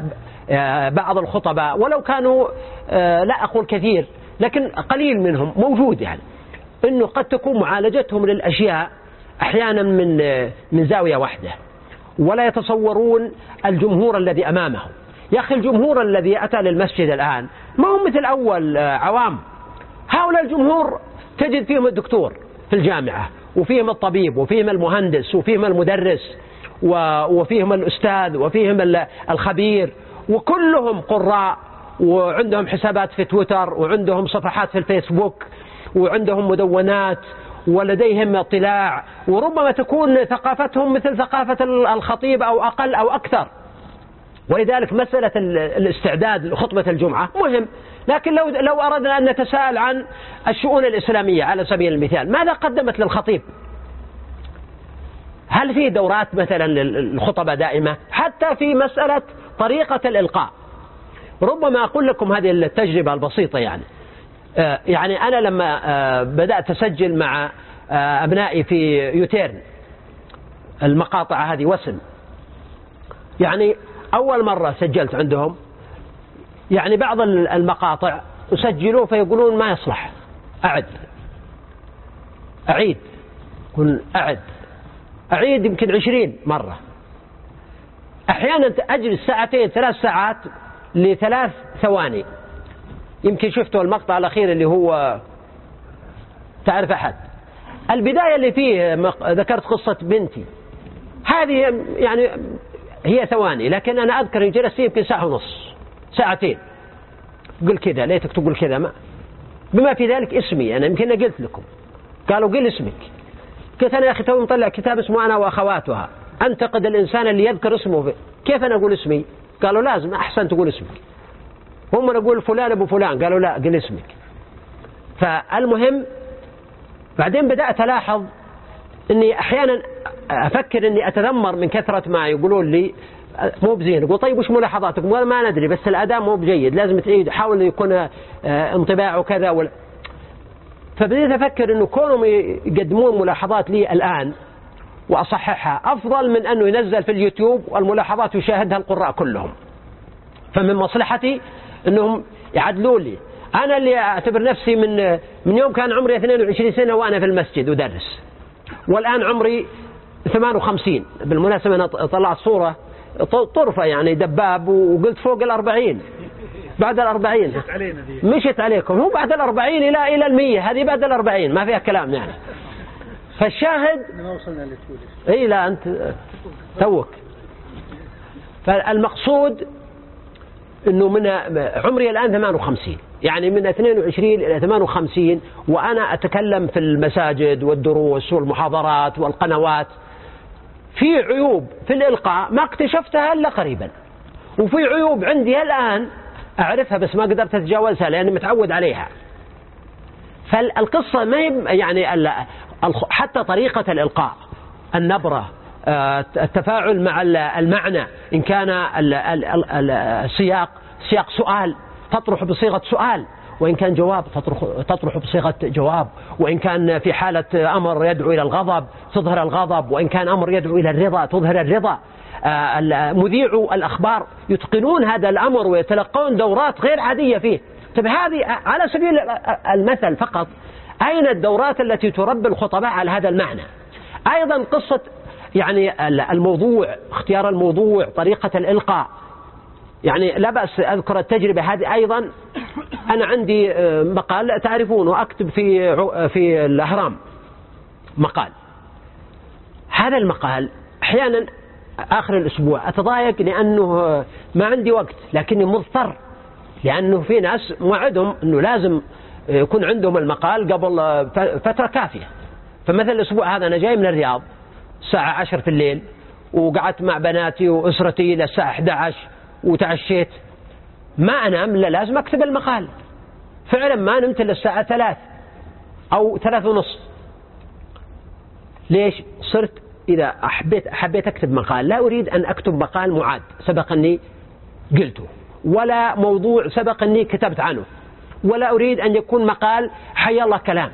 بعض الخطباء، ولو كانوا لا أقول كثير لكن قليل منهم موجود، يعني أنه قد تكون معالجتهم للأشياء أحيانا من زاوية واحدة، ولا يتصورون الجمهور الذي أمامهم. يا أخي الجمهور الذي أتى للمسجد الآن ما هم مثل أول عوام. هؤلاء الجمهور تجد فيهم الدكتور في الجامعة، وفيهم الطبيب، وفيهم المهندس، وفيهم المدرس، وفيهم الأستاذ، وفيهم الخبير، وكلهم قراء، وعندهم حسابات في تويتر، وعندهم صفحات في الفيسبوك، وعندهم مدونات، ولديهم اطلاع، وربما تكون ثقافتهم مثل ثقافة الخطيب أو أقل أو أكثر. ولذلك مسألة الاستعداد لخطبة الجمعة مهم. لكن لو أردنا أن نتساءل عن الشؤون الإسلامية على سبيل المثال، ماذا قدمت للخطيب؟ هل في دورات مثلا للخطبة دائمة؟ حتى في مسألة طريقة الإلقاء، ربما أقول لكم هذه التجربة البسيطة. يعني أنا لما بدأت أسجل مع أبنائي في يوتيرن المقاطع هذه وسم، يعني أول مرة سجلت عندهم، يعني بعض المقاطع أسجلوه فيقولون ما يصلح، أعيد يمكن 20 مرة. أحيانا أجلس ساعتين 3 ساعات ل3 ثواني. يمكن شفتوا المقطع الأخير اللي هو تعرف أحد، البداية اللي فيه ذكرت قصة بنتي، هذه يعني هي ثواني، لكن أنا أذكر جلست يمكن ساعة ونص، ساعتين. قل كذا، ليتك تقول كذا، بما في ذلك اسمي. أنا يمكن قلت لكم، قالوا قل اسمك، قلت أنا يا أخي توي مطلع كتاب اسمه أنا وأخواتها، أنتقد الإنسان اللي يذكر اسمه كيف أنا أقول اسمي؟ قالوا لازم أحسن تقول اسمك. هم نقول فلان أبو فلان، قالوا لا قل اسمك. فالمهم بعدين بدأت ألاحظ أني أحيانا أفكر أني أتذمر من كثرة ما يقولون لي مو بزين. أقول طيب وش ملاحظاتكم؟ ما ندري، بس الأداء مو بجيد، لازم تعيد، حاول يكون انطباعه كذا فبدأت أفكر أنه كونهم يقدمون ملاحظات لي الآن وأصححها أفضل من أنه ينزل في اليوتيوب والملاحظات يشاهدها القراء كلهم. فمن مصلحتي أنهم يعدلوا لي. أنا اللي أعتبر نفسي من يوم كان عمري 22 سنة وأنا في المسجد أدرس، والآن عمري 58. بالمناسبة أنا طلعت صورة طرفة يعني دباب، وقلت فوق 40. بعد 40 مشت عليكم، هو بعد 40 إلى 100، هذه بعد 40 ما فيها كلام يعني. فالشاهد ما وصلنا لتونس. إيه لا أنت توك. فالمقصود أنه من عمري الآن 58، يعني من 22 إلى 58 وأنا أتكلم في المساجد والدروس والمحاضرات والقنوات. في عيوب في الإلقاء ما اكتشفتها إلا قريبا، وفي عيوب عندي الآن أعرفها بس ما قدرت أتجاوزها لأني متعود عليها. فالقصة ما يعني حتى طريقة الإلقاء، النبرة، التفاعل مع المعنى، إن كان السياق سياق سؤال تطرح بصيغة سؤال، وإن كان جواب تطرح بصيغة جواب، وإن كان في حالة أمر يدعو إلى الغضب تظهر الغضب، وإن كان أمر يدعو إلى الرضا تظهر الرضا. مذيعو الأخبار يتقنون هذا الأمر ويتلقون دورات غير عادية فيه. طيب هذه على سبيل المثل فقط، أين الدورات التي تربي الخطباء على هذا المعنى؟ أيضا قصة يعني الموضوع، اختيار الموضوع، طريقة الإلقاء، يعني لا بأس أذكر التجربة هذه. أيضا أنا عندي مقال تعرفون، وأكتب في الأهرام مقال. هذا المقال أحيانا آخر الأسبوع أتضايق لأنه ما عندي وقت، لكني مضطر، لأنه في ناس موعدهم أنه لازم يكون عندهم المقال قبل فترة كافية. فمثل الأسبوع هذا أنا جاي من الرياض الساعة 10 في الليل، وقعدت مع بناتي وأسرتي إلى الساعة 11 وتعشيت، ما أنام إلا لازم أكتب المقال. فعلا ما نمت إلا الساعة 3 أو 3:30. ليش؟ صرت إذا حبيت أكتب مقال لا أريد أن أكتب مقال معاد سبق أني قلته، ولا موضوع سبق أني كتبت عنه، ولا أريد أن يكون مقال حي الله كلام.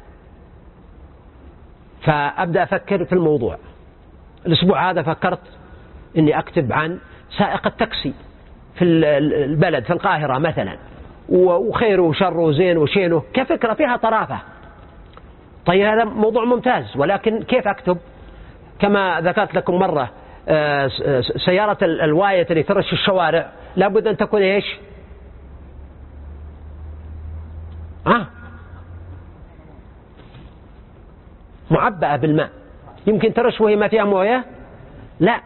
فأبدأ أفكر في الموضوع. الأسبوع هذا فكرت أني أكتب عن سائق التاكسي في البلد في القاهرة مثلا، وخيره وشره وزينه وشينه، كفكرة فيها طرافة. طيب هذا موضوع ممتاز، ولكن كيف أكتب؟ كما ذكرت لكم مرة، سيارة الواية اللي ترش الشوارع لابد أن تكون إيش؟ معبأة بالماء. يمكن ترش وهي ما فيها موية؟ لا.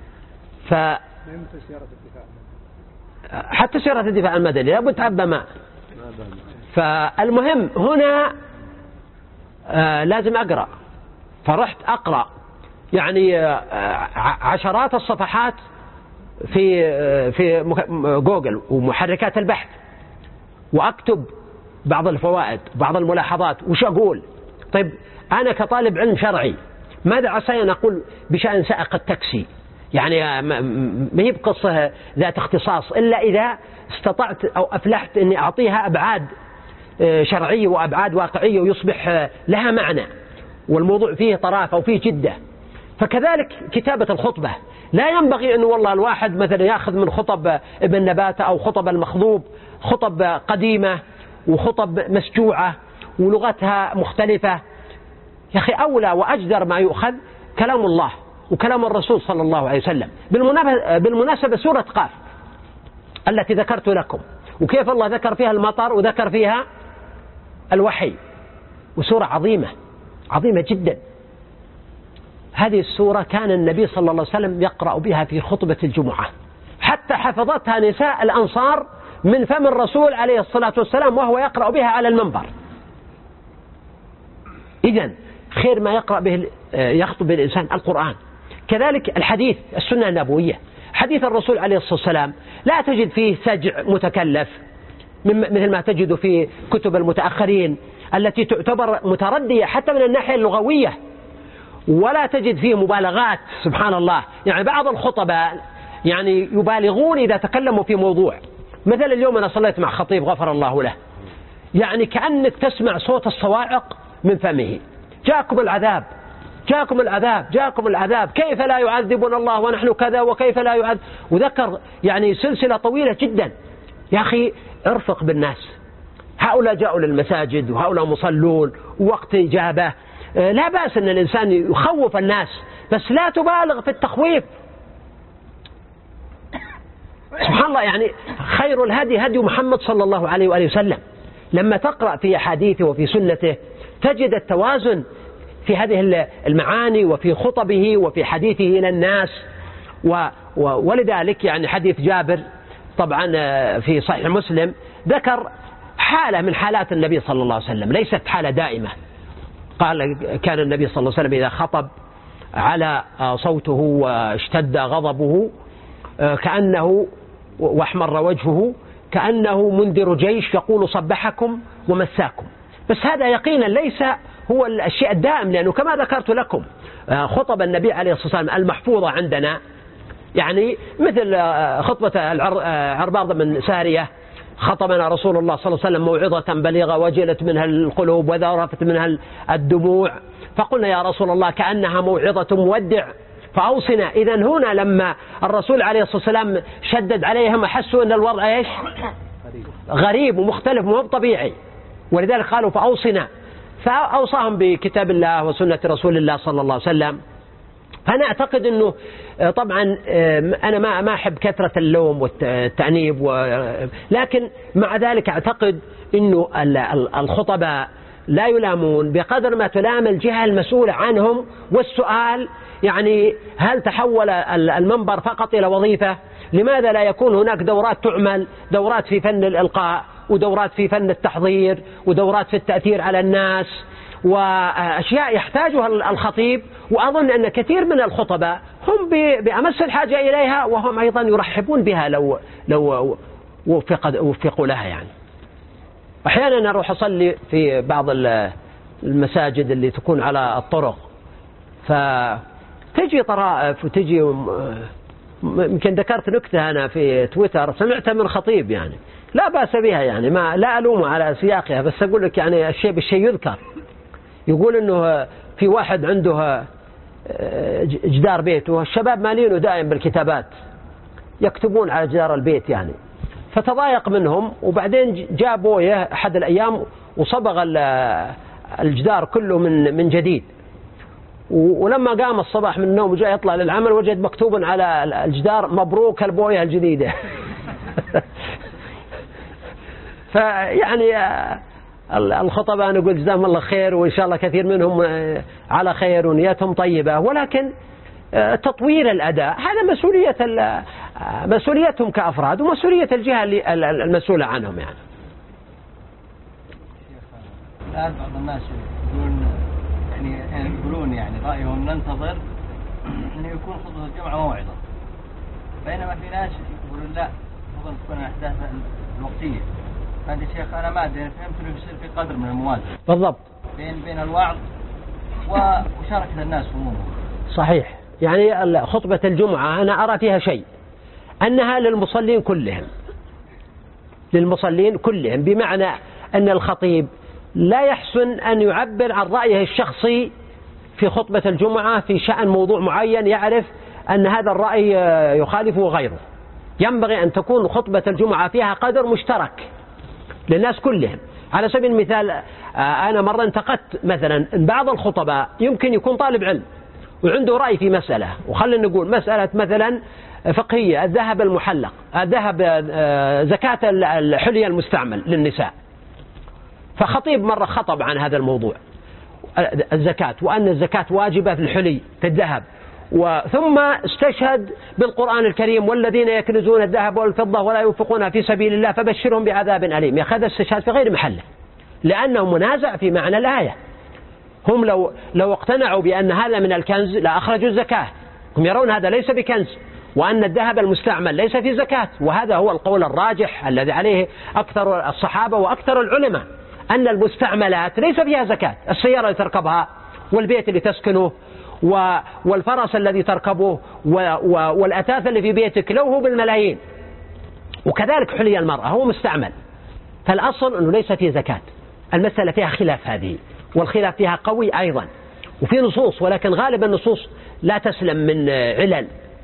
حتى سيارة الدفاع المدني لابد تعبى ماء. فالمهم هنا لازم أقرأ. فرحت أقرأ يعني عشرات الصفحات في جوجل ومحركات البحث، وأكتب بعض الفوائد بعض الملاحظات وش أقول. طيب أنا كطالب علم شرعي ماذا عسى أن أقول بشأن سائق التاكسي؟ يعني ما هي بقصة ذات اختصاص إلا إذا استطعت أو أفلحت أني أعطيها أبعاد شرعية وأبعاد واقعية ويصبح لها معنى، والموضوع فيه طرافة وفيه جدة. فكذلك كتابة الخطبة، لا ينبغي أن والله الواحد مثلا يأخذ من خطب ابن نباتة أو خطب المخضوب، خطب قديمة وخطب مسجوعة ولغتها مختلفة. يا أخي أولى وأجدر ما يؤخذ كلام الله وكلام الرسول صلى الله عليه وسلم. بالمناسبة سورة قاف التي ذكرت لكم، وكيف الله ذكر فيها المطر وذكر فيها الوحي، وسورة عظيمة عظيمة جدا. هذه السورة كان النبي صلى الله عليه وسلم يقرأ بها في خطبة الجمعة، حتى حفظتها نساء الأنصار من فم الرسول عليه الصلاة والسلام وهو يقرأ بها على المنبر. إذن خير ما يقرأ به يخطب به الإنسان القرآن. كذلك الحديث، السنة النبوية، حديث الرسول عليه الصلاة والسلام لا تجد فيه سجع متكلف مثل ما تجد في كتب المتأخرين التي تعتبر متردية حتى من الناحية اللغوية، ولا تجد فيه مبالغات. سبحان الله، يعني بعض الخطباء يعني يبالغون إذا تكلموا في موضوع. مثل اليوم أنا صليت مع خطيب غفر الله له، يعني كأنك تسمع صوت الصواعق من فمه. جاءكم العذاب، جاءكم العذاب، جاءكم العذاب، كيف لا يعذبنا الله ونحن كذا، وكيف لا يعذب، وذكر يعني سلسلة طويلة جدا. يا أخي ارفق بالناس، هؤلاء جاءوا للمساجد وهؤلاء مصلون ووقت إجابة، لا بأس أن الإنسان يخوف الناس، بس لا تبالغ في التخويف. سبحان الله، يعني خير الهدي هدي محمد صلى الله عليه وآله وسلم. لما تقرأ في أحاديثه وفي سنته تجد التوازن في هذه المعاني وفي خطبه وفي حديثه إلى الناس. ولذلك يعني حديث جابر طبعا في صحيح مسلم ذكر حالة من حالات النبي صلى الله عليه وسلم، ليست حالة دائمة. قال كان النبي صلى الله عليه وسلم إذا خطب على صوته واشتد غضبه كأنه واحمر وجهه كأنه منذر جيش يقول صبحكم ومساكم. بس هذا يقينا ليس هو الشيء الدائم، لأنه كما ذكرت لكم خطب النبي عليه الصلاة والسلام المحفوظة عندنا يعني مثل خطبة عرباض بن سارية: خطبنا رسول الله صلى الله عليه وسلم موعظة بليغة وجلت منها القلوب وذرفت منها الدموع، فقلنا يا رسول الله كأنها موعظة مودع فأوصنا. إذا هنا لما الرسول عليه الصلاة والسلام شدد عليهم أحسوا أن الوضع إيش؟ غريب ومختلف ومو طبيعي، ولذلك قالوا فأوصنا، فأوصاهم بكتاب الله وسنة رسول الله صلى الله عليه وسلم. فأنا أعتقد أنه طبعا أنا ما أحب كثرة اللوم والتأنيب لكن مع ذلك أعتقد أنه الخطباء لا يلامون بقدر ما تلام الجهة المسؤولة عنهم. والسؤال يعني هل تحول المنبر فقط إلى وظيفة؟ لماذا لا يكون هناك دورات تعمل، دورات في فن الإلقاء ودورات في فن التحضير ودورات في التأثير على الناس وأشياء يحتاجها الخطيب. وأظن أن كثير من الخطباء هم بأمس الحاجة إليها، وهم أيضا يرحبون بها لو وفقوا لها. يعني أحيانا أروح أصلي في بعض المساجد اللي تكون على الطرق، فتجي طرائف وتجي يمكن ذكرت نكتة أنا في تويتر سمعتها من خطيب، يعني لا بأس بها، يعني ما لا ألومه على سياقها، بس أقول لك يعني الشيء بالشيء يذكر. يقول إنه في واحد عنده جدار بيته، الشباب مالينه دائم بالكتابات يكتبون على جدار البيت يعني، فتضايق منهم وبعدين جابوا أحد الأيام وصبغ الجدار كله من جديد. ولما قام الصباح من النوم وجاء يطلع للعمل وجد مكتوب على الجدار مبروك البوية الجديدة. فيعني الخطباء نقول جزاهم الله خير، وإن شاء الله كثير منهم على خير ونياتهم طيبة، ولكن تطوير الأداء هذا مسؤوليتهم كأفراد ومسؤولية الجهة المسؤولة عنهم. يعني الآن بعض الناس يقولون يعني رأيهم ننتظر أن يكون خطبة الجمعة موعظة، بينما في ناس يقولون لا، أفضل تكون الأحداث الوقتية. فأنت شيخ أنا ما أدري، فهمت أنه يصير في قدر من الموازنة بالضبط بين الوعظ ومشاركة الناس في أمورهم. صحيح. يعني خطبة الجمعة أنا أرى فيها شيء أنها للمصلين كلهم، بمعنى أن الخطيب لا يحسن أن يعبر عن رأيه الشخصي في خطبة الجمعة في شأن موضوع معين يعرف أن هذا الرأي يخالفه غيره. ينبغي أن تكون خطبة الجمعة فيها قدر مشترك للناس كلهم. على سبيل المثال أنا مرة انتقدت مثلا أن بعض الخطباء يمكن يكون طالب علم وعنده رأي في مسألة، وخلينا نقول مسألة مثلا فقهية، الذهب المحلق، زكاة الحلي المستعمل للنساء، فخطيب مرة خطب عن هذا الموضوع الزكاة، وأن الزكاة واجبة في الحلي في الذهب، ثم استشهد بالقرآن الكريم والذين يكنزون الذهب والفضة ولا ينفقونها في سبيل الله فبشرهم بعذاب أليم. يأخذ الاستشهاد في غير محله لأنه منازع في معنى الآية. هم لو اقتنعوا بأن هذا من الكنز لأخرجوا الزكاة، هم يرون هذا ليس بكنز، وأن الذهب المستعمل ليس في زكاة، وهذا هو القول الراجح الذي عليه أكثر الصحابة وأكثر العلماء، أن المستعملات ليس فيها زكاة. السيارة اللي تركبها والبيت اللي تسكنه والفرس الذي تركبه والأثاث اللي في بيتك لو هو بالملايين، وكذلك حلي المرأة هو مستعمل، فالأصل أنه ليس فيه زكاة. المسألة فيها خلاف هذه، والخلاف فيها قوي أيضا، وفي نصوص، ولكن غالبا النصوص لا تسلم من علل.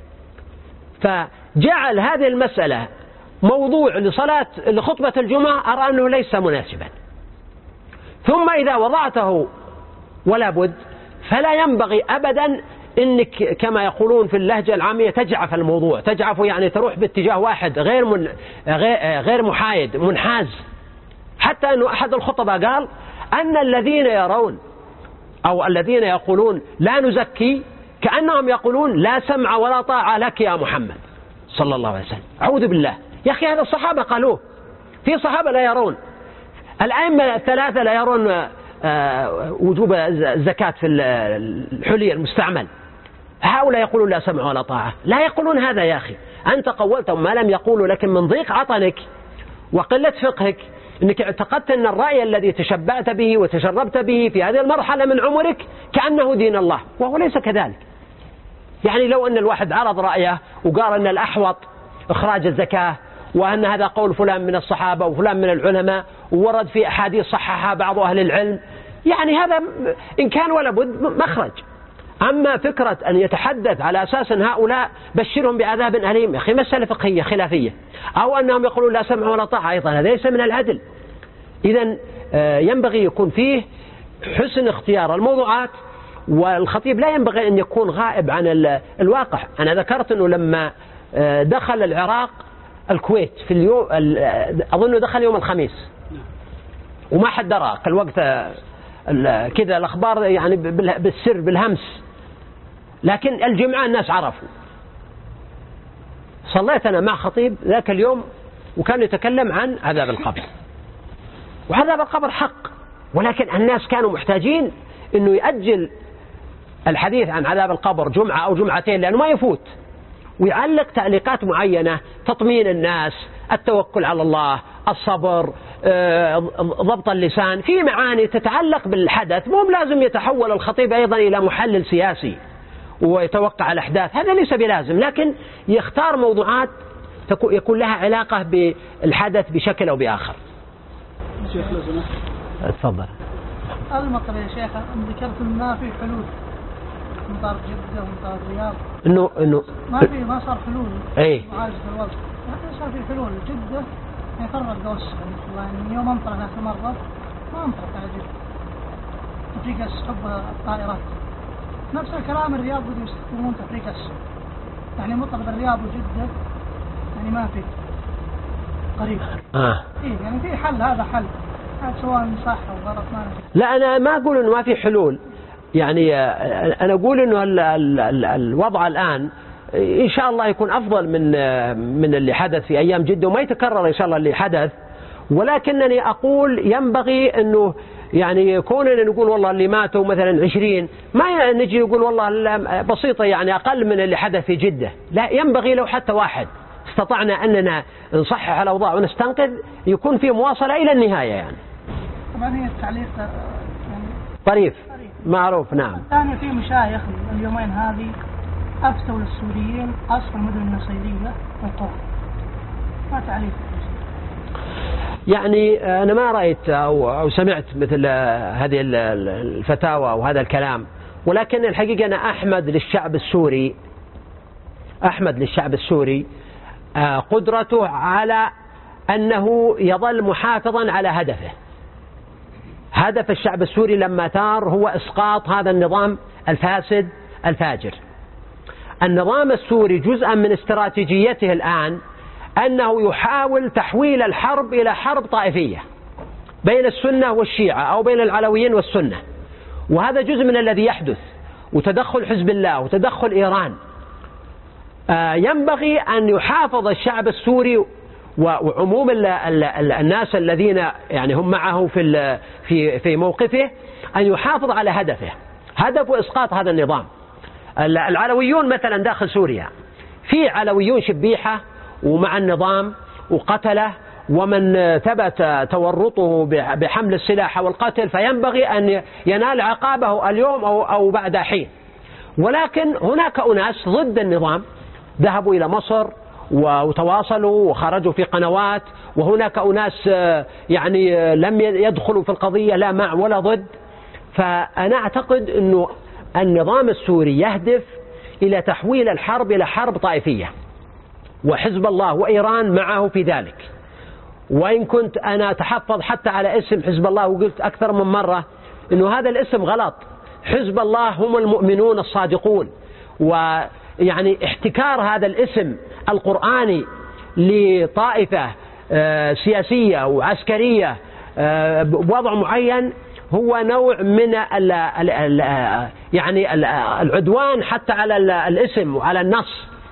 فجعل هذه المسألة موضوع لخطبة الجمعة أرى أنه ليس مناسبا. ثم إذا وضعته ولا بد فلا ينبغي أبدا إنك كما يقولون في اللهجة العامية تجعف الموضوع. تجعف يعني تروح باتجاه واحد غير محايد منحاز، حتى أنه أحد الخطباء قال أن الذين يرون أو الذين يقولون لا نزكي كأنهم يقولون لا سمع ولا طاعة لك يا محمد صلى الله عليه وسلم. أعوذ بالله، يا أخي هذا الصحابة قالوه، في صحابة لا يرون، الأئمة الثلاثة لا يرون وجوب الزكاة في الحلي المستعمل، هؤلاء يقولون لا سمع ولا طاعة، لا يقولون هذا. يا أخي أنت قولتهم ما لم يقولوا، لكن من ضيق عطنك وقلة فقهك أنك اعتقدت أن الرأي الذي تشبعت به وتشربت به في هذه المرحلة من عمرك كأنه دين الله، وهو ليس كذلك. يعني لو أن الواحد عرض رأيه وقال أن الأحوط إخراج الزكاة، وأن هذا قول فلان من الصحابة وفلان من العلماء، وورد في أحاديث صححها بعض أهل العلم، يعني هذا إن كان ولا بد مخرج. أما فكرة أن يتحدث على أساس أن هؤلاء بشرهم بعذاب أليم، يا أخي مسألة فقهية خلافية، أو أنهم يقولون لا سمع ولا طاعة، أيضا هذا ليس من العدل. إذن ينبغي يكون فيه حسن اختيار الموضوعات، والخطيب لا ينبغي أن يكون غائب عن الواقع. أنا ذكرت أنه لما دخل العراق الكويت في اليوم، أظنه دخل يوم الخميس وما حد درى كالوقت كذا الأخبار يعني بالسر بالهمس، لكن الجمعة الناس عرفوا. صليت أنا مع خطيب ذاك اليوم وكان يتكلم عن عذاب القبر، وعذاب القبر حق، ولكن الناس كانوا محتاجين أنه يأجل الحديث عن عذاب القبر جمعة أو جمعتين لأنه ما يفوت، ويعلق تعليقات معينة، تطمين الناس، التوكل على الله، الصبر، ضبط اللسان، في معاني تتعلق بالحدث. مو لازم يتحول الخطيب أيضا إلى محلل سياسي ويتوقع الأحداث، هذا ليس بلازم، لكن يختار موضوعات يكون لها علاقة بالحدث بشكل أو بآخر. شيخ لو سمحت تفضل. المطر يا شيخ، ذكرت إن ما في حلول مطار جدة ومطار الرياض، إنه ما صار حلول. إيه. معالجة الوضع، لكن صار في حلول. جدة يفرق دوس يعني يوم أمطر آخر مرة ما أمطرت على جدة، تفريق حب الطائرات. نفس الكلام الرياض بدوا يستخدمون تفريق يعني مطر بالرياض وجدة يعني ما في قريب. إيه يعني في حل، هذا حل سواء صح أو غلط ما نفي. لا أنا ما أقول إنه ما في حلول، يعني أنا أقول إنه الوضع الآن إن شاء الله يكون أفضل من اللي حدث في أيام جدة، وما يتكرر إن شاء الله اللي حدث. ولكنني أقول ينبغي إنه يعني كوننا نقول والله اللي ماتوا مثلا 20، ما نجي نقول والله بسيطة يعني أقل من اللي حدث في جدة، لا، ينبغي لو حتى واحد استطعنا أننا نصحح الأوضاع ونستنقذ يكون في مواصلة إلى النهاية. يعني طبعا هي التعليق يعني طريف معروف. نعم. ثانيا في مشايخ اليومين هذه أفتوا للسوريين أصل المدن النصيرية والقرى، ما تعليق؟ يعني أنا ما رأيت أو سمعت مثل هذه الفتاوى أو هذا الكلام، ولكن الحقيقة أنا أحمد للشعب السوري قدرته على أنه يظل محافظا على هدفه. هدف الشعب السوري لما ثار هو إسقاط هذا النظام الفاسد الفاجر. النظام السوري جزءا من استراتيجيته الآن أنه يحاول تحويل الحرب إلى حرب طائفية بين السنة والشيعة أو بين العلويين والسنة، وهذا جزء من الذي يحدث، وتدخل حزب الله وتدخل إيران. ينبغي أن يحافظ الشعب السوري وعموم الناس الذين يعني هم معه في موقفه أن يحافظ على هدفه إسقاط هذا النظام. العلويون مثلا داخل سوريا في علويون شبيحة ومع النظام وقتله، ومن ثبت تورطه بحمل السلاح والقتل فينبغي أن ينال عقابه اليوم أو بعد حين. ولكن هناك أناس ضد النظام ذهبوا إلى مصر وتواصلوا وخرجوا في قنوات، وهناك أناس يعني لم يدخلوا في القضية لا مع ولا ضد. فأنا أعتقد أنه النظام السوري يهدف إلى تحويل الحرب إلى حرب طائفية، وحزب الله وإيران معه في ذلك. وإن كنت أنا أتحفظ حتى على اسم حزب الله، وقلت أكثر من مرة أنه هذا الاسم غلط. حزب الله هم المؤمنون الصادقون، ويعني احتكار هذا الاسم القرآني لطائفة سياسية وعسكرية بوضع معين هو نوع من يعني العدوان حتى على الاسم وعلى النص.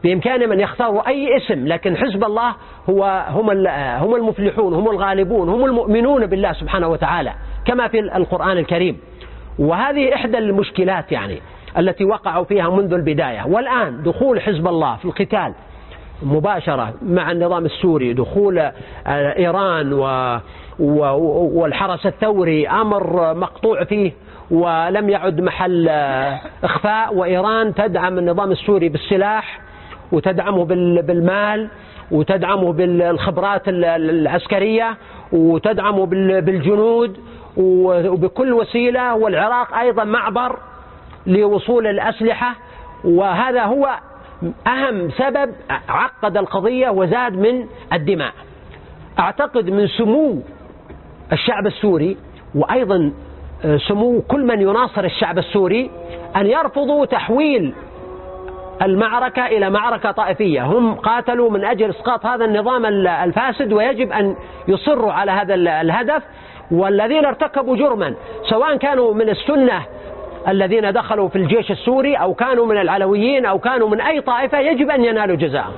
بإمكانهم أن يختاروا أي اسم، لكن حزب الله هم المفلحون، هم الغالبون، هم المؤمنون بالله سبحانه وتعالى كما في القرآن الكريم. وهذه إحدى المشكلات يعني التي وقعوا فيها منذ البداية. والآن دخول حزب الله في القتال مباشرة مع النظام السوري، دخول إيران والحرس الثوري أمر مقطوع فيه ولم يعد محل إخفاء. وإيران تدعم النظام السوري بالسلاح وتدعمه بالمال وتدعمه بالخبرات العسكرية وتدعمه بالجنود وبكل وسيلة، والعراق أيضا معبر لوصول الأسلحة. وهذا هو أهم سبب عقد القضية وزاد من الدماء. أعتقد من سمو الشعب السوري وأيضا سمو كل من يناصر الشعب السوري أن يرفضوا تحويل المعركة إلى معركة طائفية. هم قاتلوا من أجل إسقاط هذا النظام الفاسد، ويجب أن يصروا على هذا الهدف. والذين ارتكبوا جرما سواء كانوا من السنة الذين دخلوا في الجيش السوري أو كانوا من العلويين أو كانوا من أي طائفة يجب أن ينالوا جزاءهم.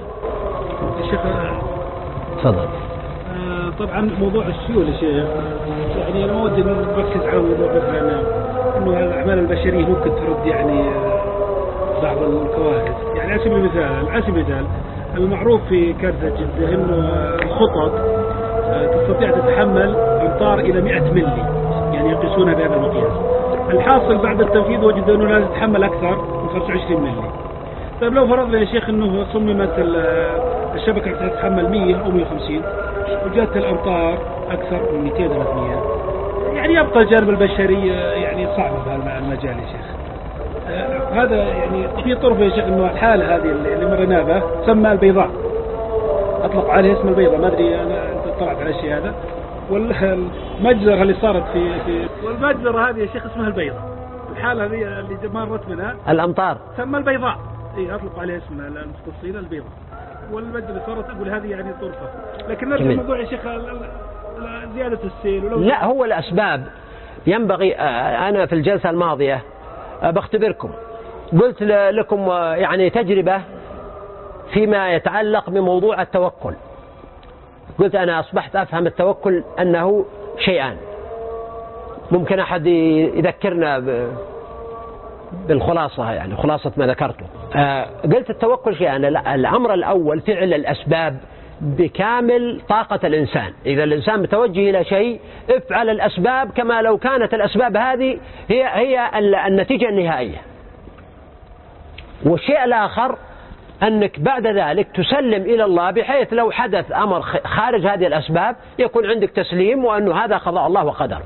تفضل. طبعا موضوع السيول يا شيخ، يعني أنا ما ودي نركز على موضوع مثلا إنه الأعمال البشرية ممكن ترد يعني بعض الكوارث. يعني على سبيل المثال المعروف في كارثة جدة إنه الخطط تستطيع تتحمل أمطار إلى 100 ملي، يعني يقيسونها بهذا المقياس. الحاصل بعد التنفيذ وجد أنه لازم تتحمل أكثر من 25 ملي. طيب لو فرضنا يا شيخ أنه صممت الشبكة تتحمل 100 أو 150 وجدت الأمطار أكثر من 200 أو 300، يعني يبقى الجانب البشري يعني صعب في المجال يا شيخ. هذا يعني في طرف يا شيخ أنه الحالة هذه اللي مرنا بها تسمى البيضاء، أطلق عليه اسم البيضاء، ما أدري أنا أنت طلعت على الشيء هذا. والمجزرة اللي صارت في والمجزرة هذه يا شيخ اسمها البيضاء. الحالة هذه اللي مرت منها الأمطار تسمى البيضاء، أطلق عليه اسم المختصين البيضاء. والمجزرة اللي صارت أقول هذه يعني طرفة. لكن نرجع الموضوع يا شيخ زيادة السيل لا هو الأسباب ينبغي. أنا في الجلسة الماضية بختبركم، قلت لكم يعني تجربة فيما يتعلق بموضوع التوكل. قلت أنا أصبحت أفهم التوكل أنه شيئان، ممكن أحد يذكرنا بالخلاصة، يعني خلاصة ما ذكرته. قلت التوكل شيئان. الأمر الأول فعل الأسباب بكامل طاقة الإنسان. إذا الإنسان متوجه إلى شيء افعل الأسباب كما لو كانت الأسباب هذه هي النتيجة النهائية. والشيء الآخر أنك بعد ذلك تسلم إلى الله، بحيث لو حدث أمر خارج هذه الأسباب يكون عندك تسليم وأنه هذا قضاء الله وقدره.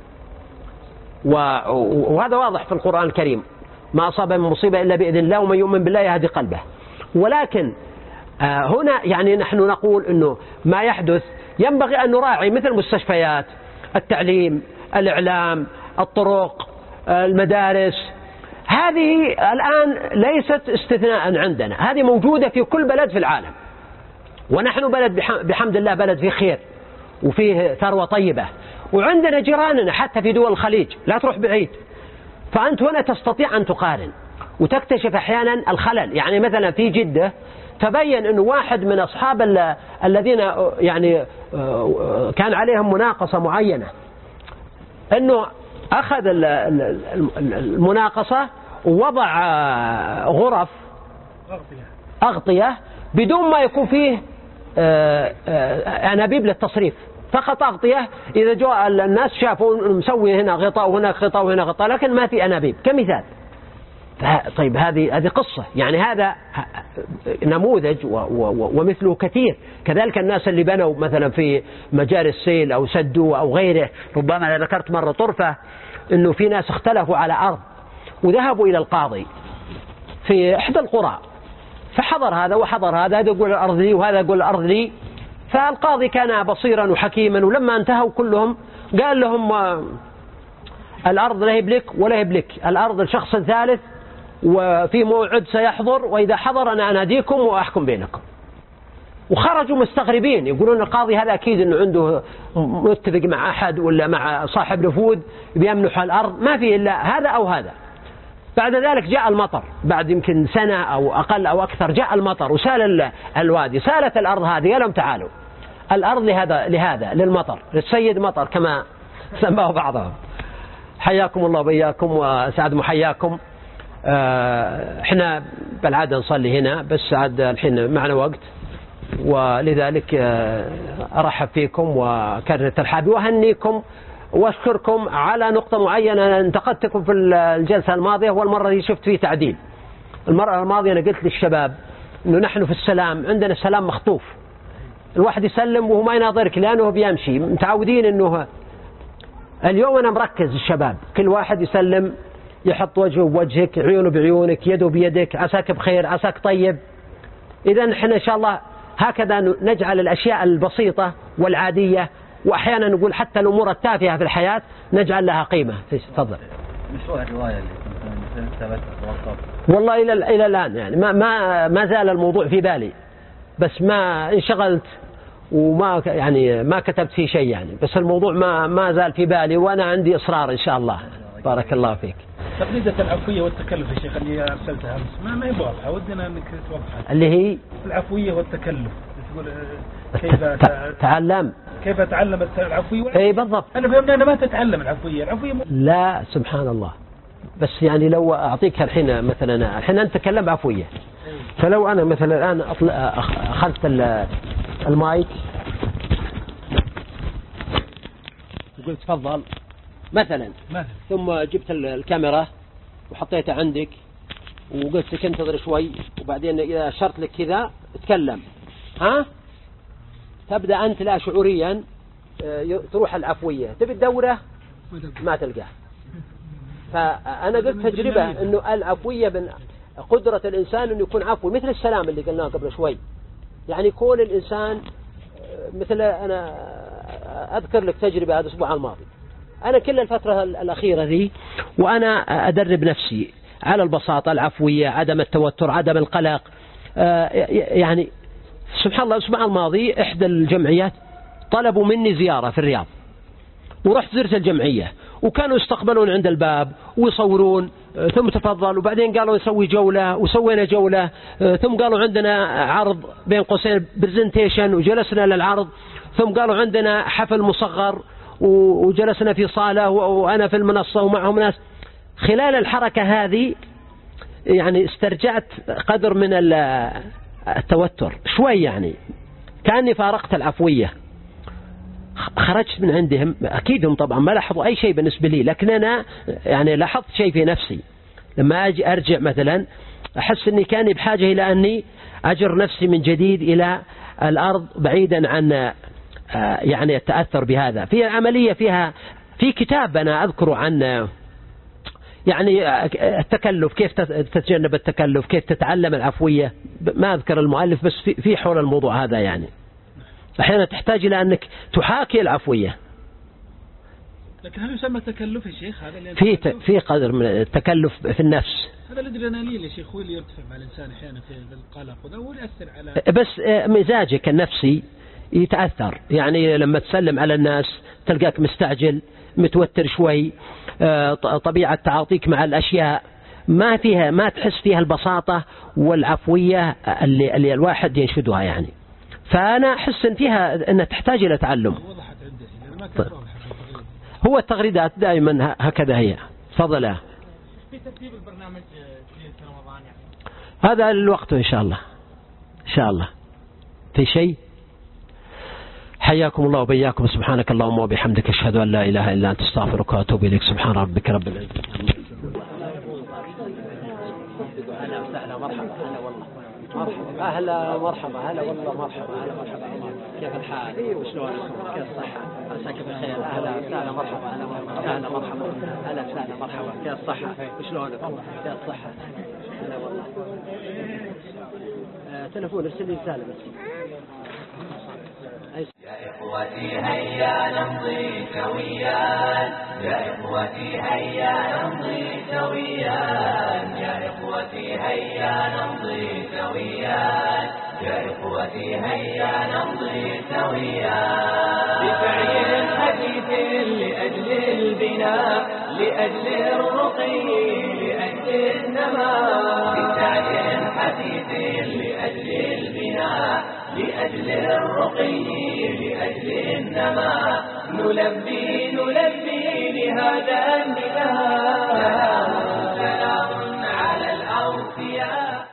وهذا واضح في القرآن الكريم، ما أصاب من مصيبة إلا بإذن الله ومن يؤمن بالله يهدي قلبه. ولكن هنا يعني نحن نقول أنه ما يحدث ينبغي أن نراعي مثل المستشفيات، التعليم، الإعلام، الطرق، المدارس. هذه الآن ليست استثناء عندنا، هذه موجودة في كل بلد في العالم. ونحن بلد بحمد الله بلد فيه خير وفيه ثروة طيبة، وعندنا جيراننا حتى في دول الخليج، لا تروح بعيد. فأنت هنا تستطيع أن تقارن وتكتشف أحيانا الخلل. يعني مثلا في جدة تبين أنه واحد من أصحاب الذين يعني كان عليهم مناقصة معينة، أنه أخذ المناقصة ووضع غرف أغطية بدون ما يكون فيه أنابيب للتصريف، فقط أغطية. إذا جاء الناس شافوا مسوي هنا غطاء وهنا غطاء وهنا غطاء، لكن ما في أنابيب كمثال. طيب هذه قصة، يعني هذا نموذج ومثله كثير. كذلك الناس اللي بنوا مثلا في مجاري السيل أو سدوا أو غيره. ربما أنا ذكرت مرة طرفة أنه في ناس اختلفوا على أرض وذهبوا إلى القاضي في إحدى القرى، فحضر هذا وحضر هذا يقول الأرض لي وهذا يقول الأرض لي. فالقاضي كان بصيرا وحكيما، ولما انتهوا كلهم قال لهم الأرض لا يبلك ولا يبلك، الأرض لشخص ثالث وفي موعد سيحضر، وإذا حضر أنا أناديكم وأحكم بينكم. وخرجوا مستغربين يقولون القاضي هذا أكيد أنه عنده متفق مع أحد ولا مع صاحب نفوذ بيمنح الأرض، ما في إلا هذا أو هذا. بعد ذلك جاء المطر، بعد يمكن سنة أو أقل أو أكثر جاء المطر وسال الوادي، سالت الأرض هذه، قالوا تعالوا الأرض لهذا للمطر، للسيد مطر كما سماه بعضهم. حياكم الله وبياكم وسعد محياكم. احنا بالعادة نصلي هنا، بس عاد الحين معنا وقت، ولذلك أرحب فيكم وكرر ترحابي وأهنيكم وأشكركم على نقطة معينة انتقدتكم في الجلسة الماضية، والمرة دي شفت فيه تعديل. المرة الماضية أنا قلت للشباب أنه نحن في السلام عندنا السلام مخطوف، الواحد يسلم وهو ما يناظرك لأنه بيمشي، متعودين أنه اليوم أنا مركز الشباب، كل واحد يسلم يحط وجهه بوجهك، عيونه بعيونك، يده بيدك، عساك بخير، عساك طيب. إذا نحن إن شاء الله هكذا نجعل الأشياء البسيطة والعادية، وأحيانا نقول حتى الأمور التافهة في الحياة نجعل لها قيمة. تفضل. مشروع الرواية اللي ثبتت والله إلى الآن يعني ما زال الموضوع في بالي، بس ما انشغلت وما يعني ما كتبت فيه شيء يعني، بس الموضوع ما زال في بالي، وأنا عندي إصرار إن شاء الله. بارك الله فيك. تقليدة العفوية والتكلف يا شيخ اللي أرسلتها أمس ما هي واضحة، ودنا أنك توضحها. اللي هي العفوية والتكلف، تقول كيف تعلم كيف أتعلم العفوية؟ اي بالضبط. أنا فهمنا أنا ما تتعلم العفوية لا سبحان الله. بس يعني لو أعطيك الحين مثلا، الحين أنت تكلم بعفوية، فلو أنا مثلا الآن أخذت المايك وقلت تفضل مثلا، ثم جبت الكاميرا وحطيتها عندك وقلت لك انتظر شوي، وبعدين إذا أشرت لك كذا تكلم، تبدأ أنت لا شعوريا تروح العفوية، تبي تدوره ما تلقاه. فأنا قلت تجربة أنه العفوية من قدرة الإنسان أنه يكون عفوي، مثل السلام اللي قلناه قبل شوي. يعني يكون الإنسان مثل أنا أذكر لك تجربة هذا الأسبوع الماضي، أنا كل الفترة الأخيرة ذي وأنا أدرب نفسي على البساطة، العفوية، عدم التوتر، عدم القلق. يعني سبحان الله الأسبوع الماضي إحدى الجمعيات طلبوا مني زيارة في الرياض، ورحت زرت الجمعية وكانوا يستقبلون عند الباب ويصورون، ثم تفضل، وبعدين قالوا نسوي جولة وسوينا جولة، ثم قالوا عندنا عرض بين قوسين برزنتيشن وجلسنا للعرض، ثم قالوا عندنا حفل مصغر وجلسنا في صالة وأنا في المنصة ومعهم ناس. خلال الحركة هذه يعني استرجعت قدر من التوتر شوي، يعني كأني فارقت العفوية. خرجت من عندهم، أكيد هم طبعا ما لاحظوا أي شيء بالنسبة لي، لكن أنا يعني لاحظت شيء في نفسي. لما أجي أرجع مثلا أحس أني كاني بحاجة إلى أني أجر نفسي من جديد إلى الأرض، بعيدا عن يعني التأثر بهذا. في عملية فيها في كتاب أنا أذكره عن يعني التكلف، كيف تتجنب التكلف، كيف تتعلم العفوية، ما أذكر المؤلف، بس في حول الموضوع هذا. يعني أحيانا تحتاج إلى أنك تحاكي العفوية. لكن هل يسمى تكلف يا شيخ؟ هذا في قدر من التكلف في النفس. هذا الادرينالين يا شيخ هو اللي يرتفع مع الإنسان أحيانا في القلق، وده هو اللي يأثر على، بس مزاجك النفسي يتأثر. يعني لما تسلم على الناس تلقاك مستعجل، متوتر شوي، طبيعة تعاطيك مع الأشياء ما تحس فيها البساطة والعفوية اللي الواحد ينشدها. يعني فأنا أحس إن فيها أنها تحتاج إلى تعلم. هو التغريدات دائما هكذا هي. تفضل. في ترتيب البرنامج في رمضان يعني هذا الوقت إن شاء الله. إن شاء الله في شيء. حياكم الله وبياكم. سبحانك اللهم وبحمدك أشهد أن لا إله إلا أنت أستغفرك وأتوب إليك. سبحان ربك رب العزة. أهلا مرحبا. هلا والله مرحبا. هلا مرحبا. كيف الحال؟ وشلونكم؟ كيف الصحة؟ عساك بخير. أهلا وسهلا مرحبا. أهلا مرحبا. أهلا وسهلا مرحبا. كيف الصحة؟ وشلونكم؟ كيف الصحة؟ هلا والله. تلفون ارسل لي رسالة بس. يا إخوتي هيا نمضي سويا، يا إخوتي هيا نمضي سويا، يا إخوتي هيا نمضي سويا، يا إخوتي هيا نمضي سويا، بسعي حديث لأجل البناء لأجل الرقي لأجل النماء بسعي حثيث لأجل البناء لأجل الرقي لأجل النماء نلبي لهذا النداء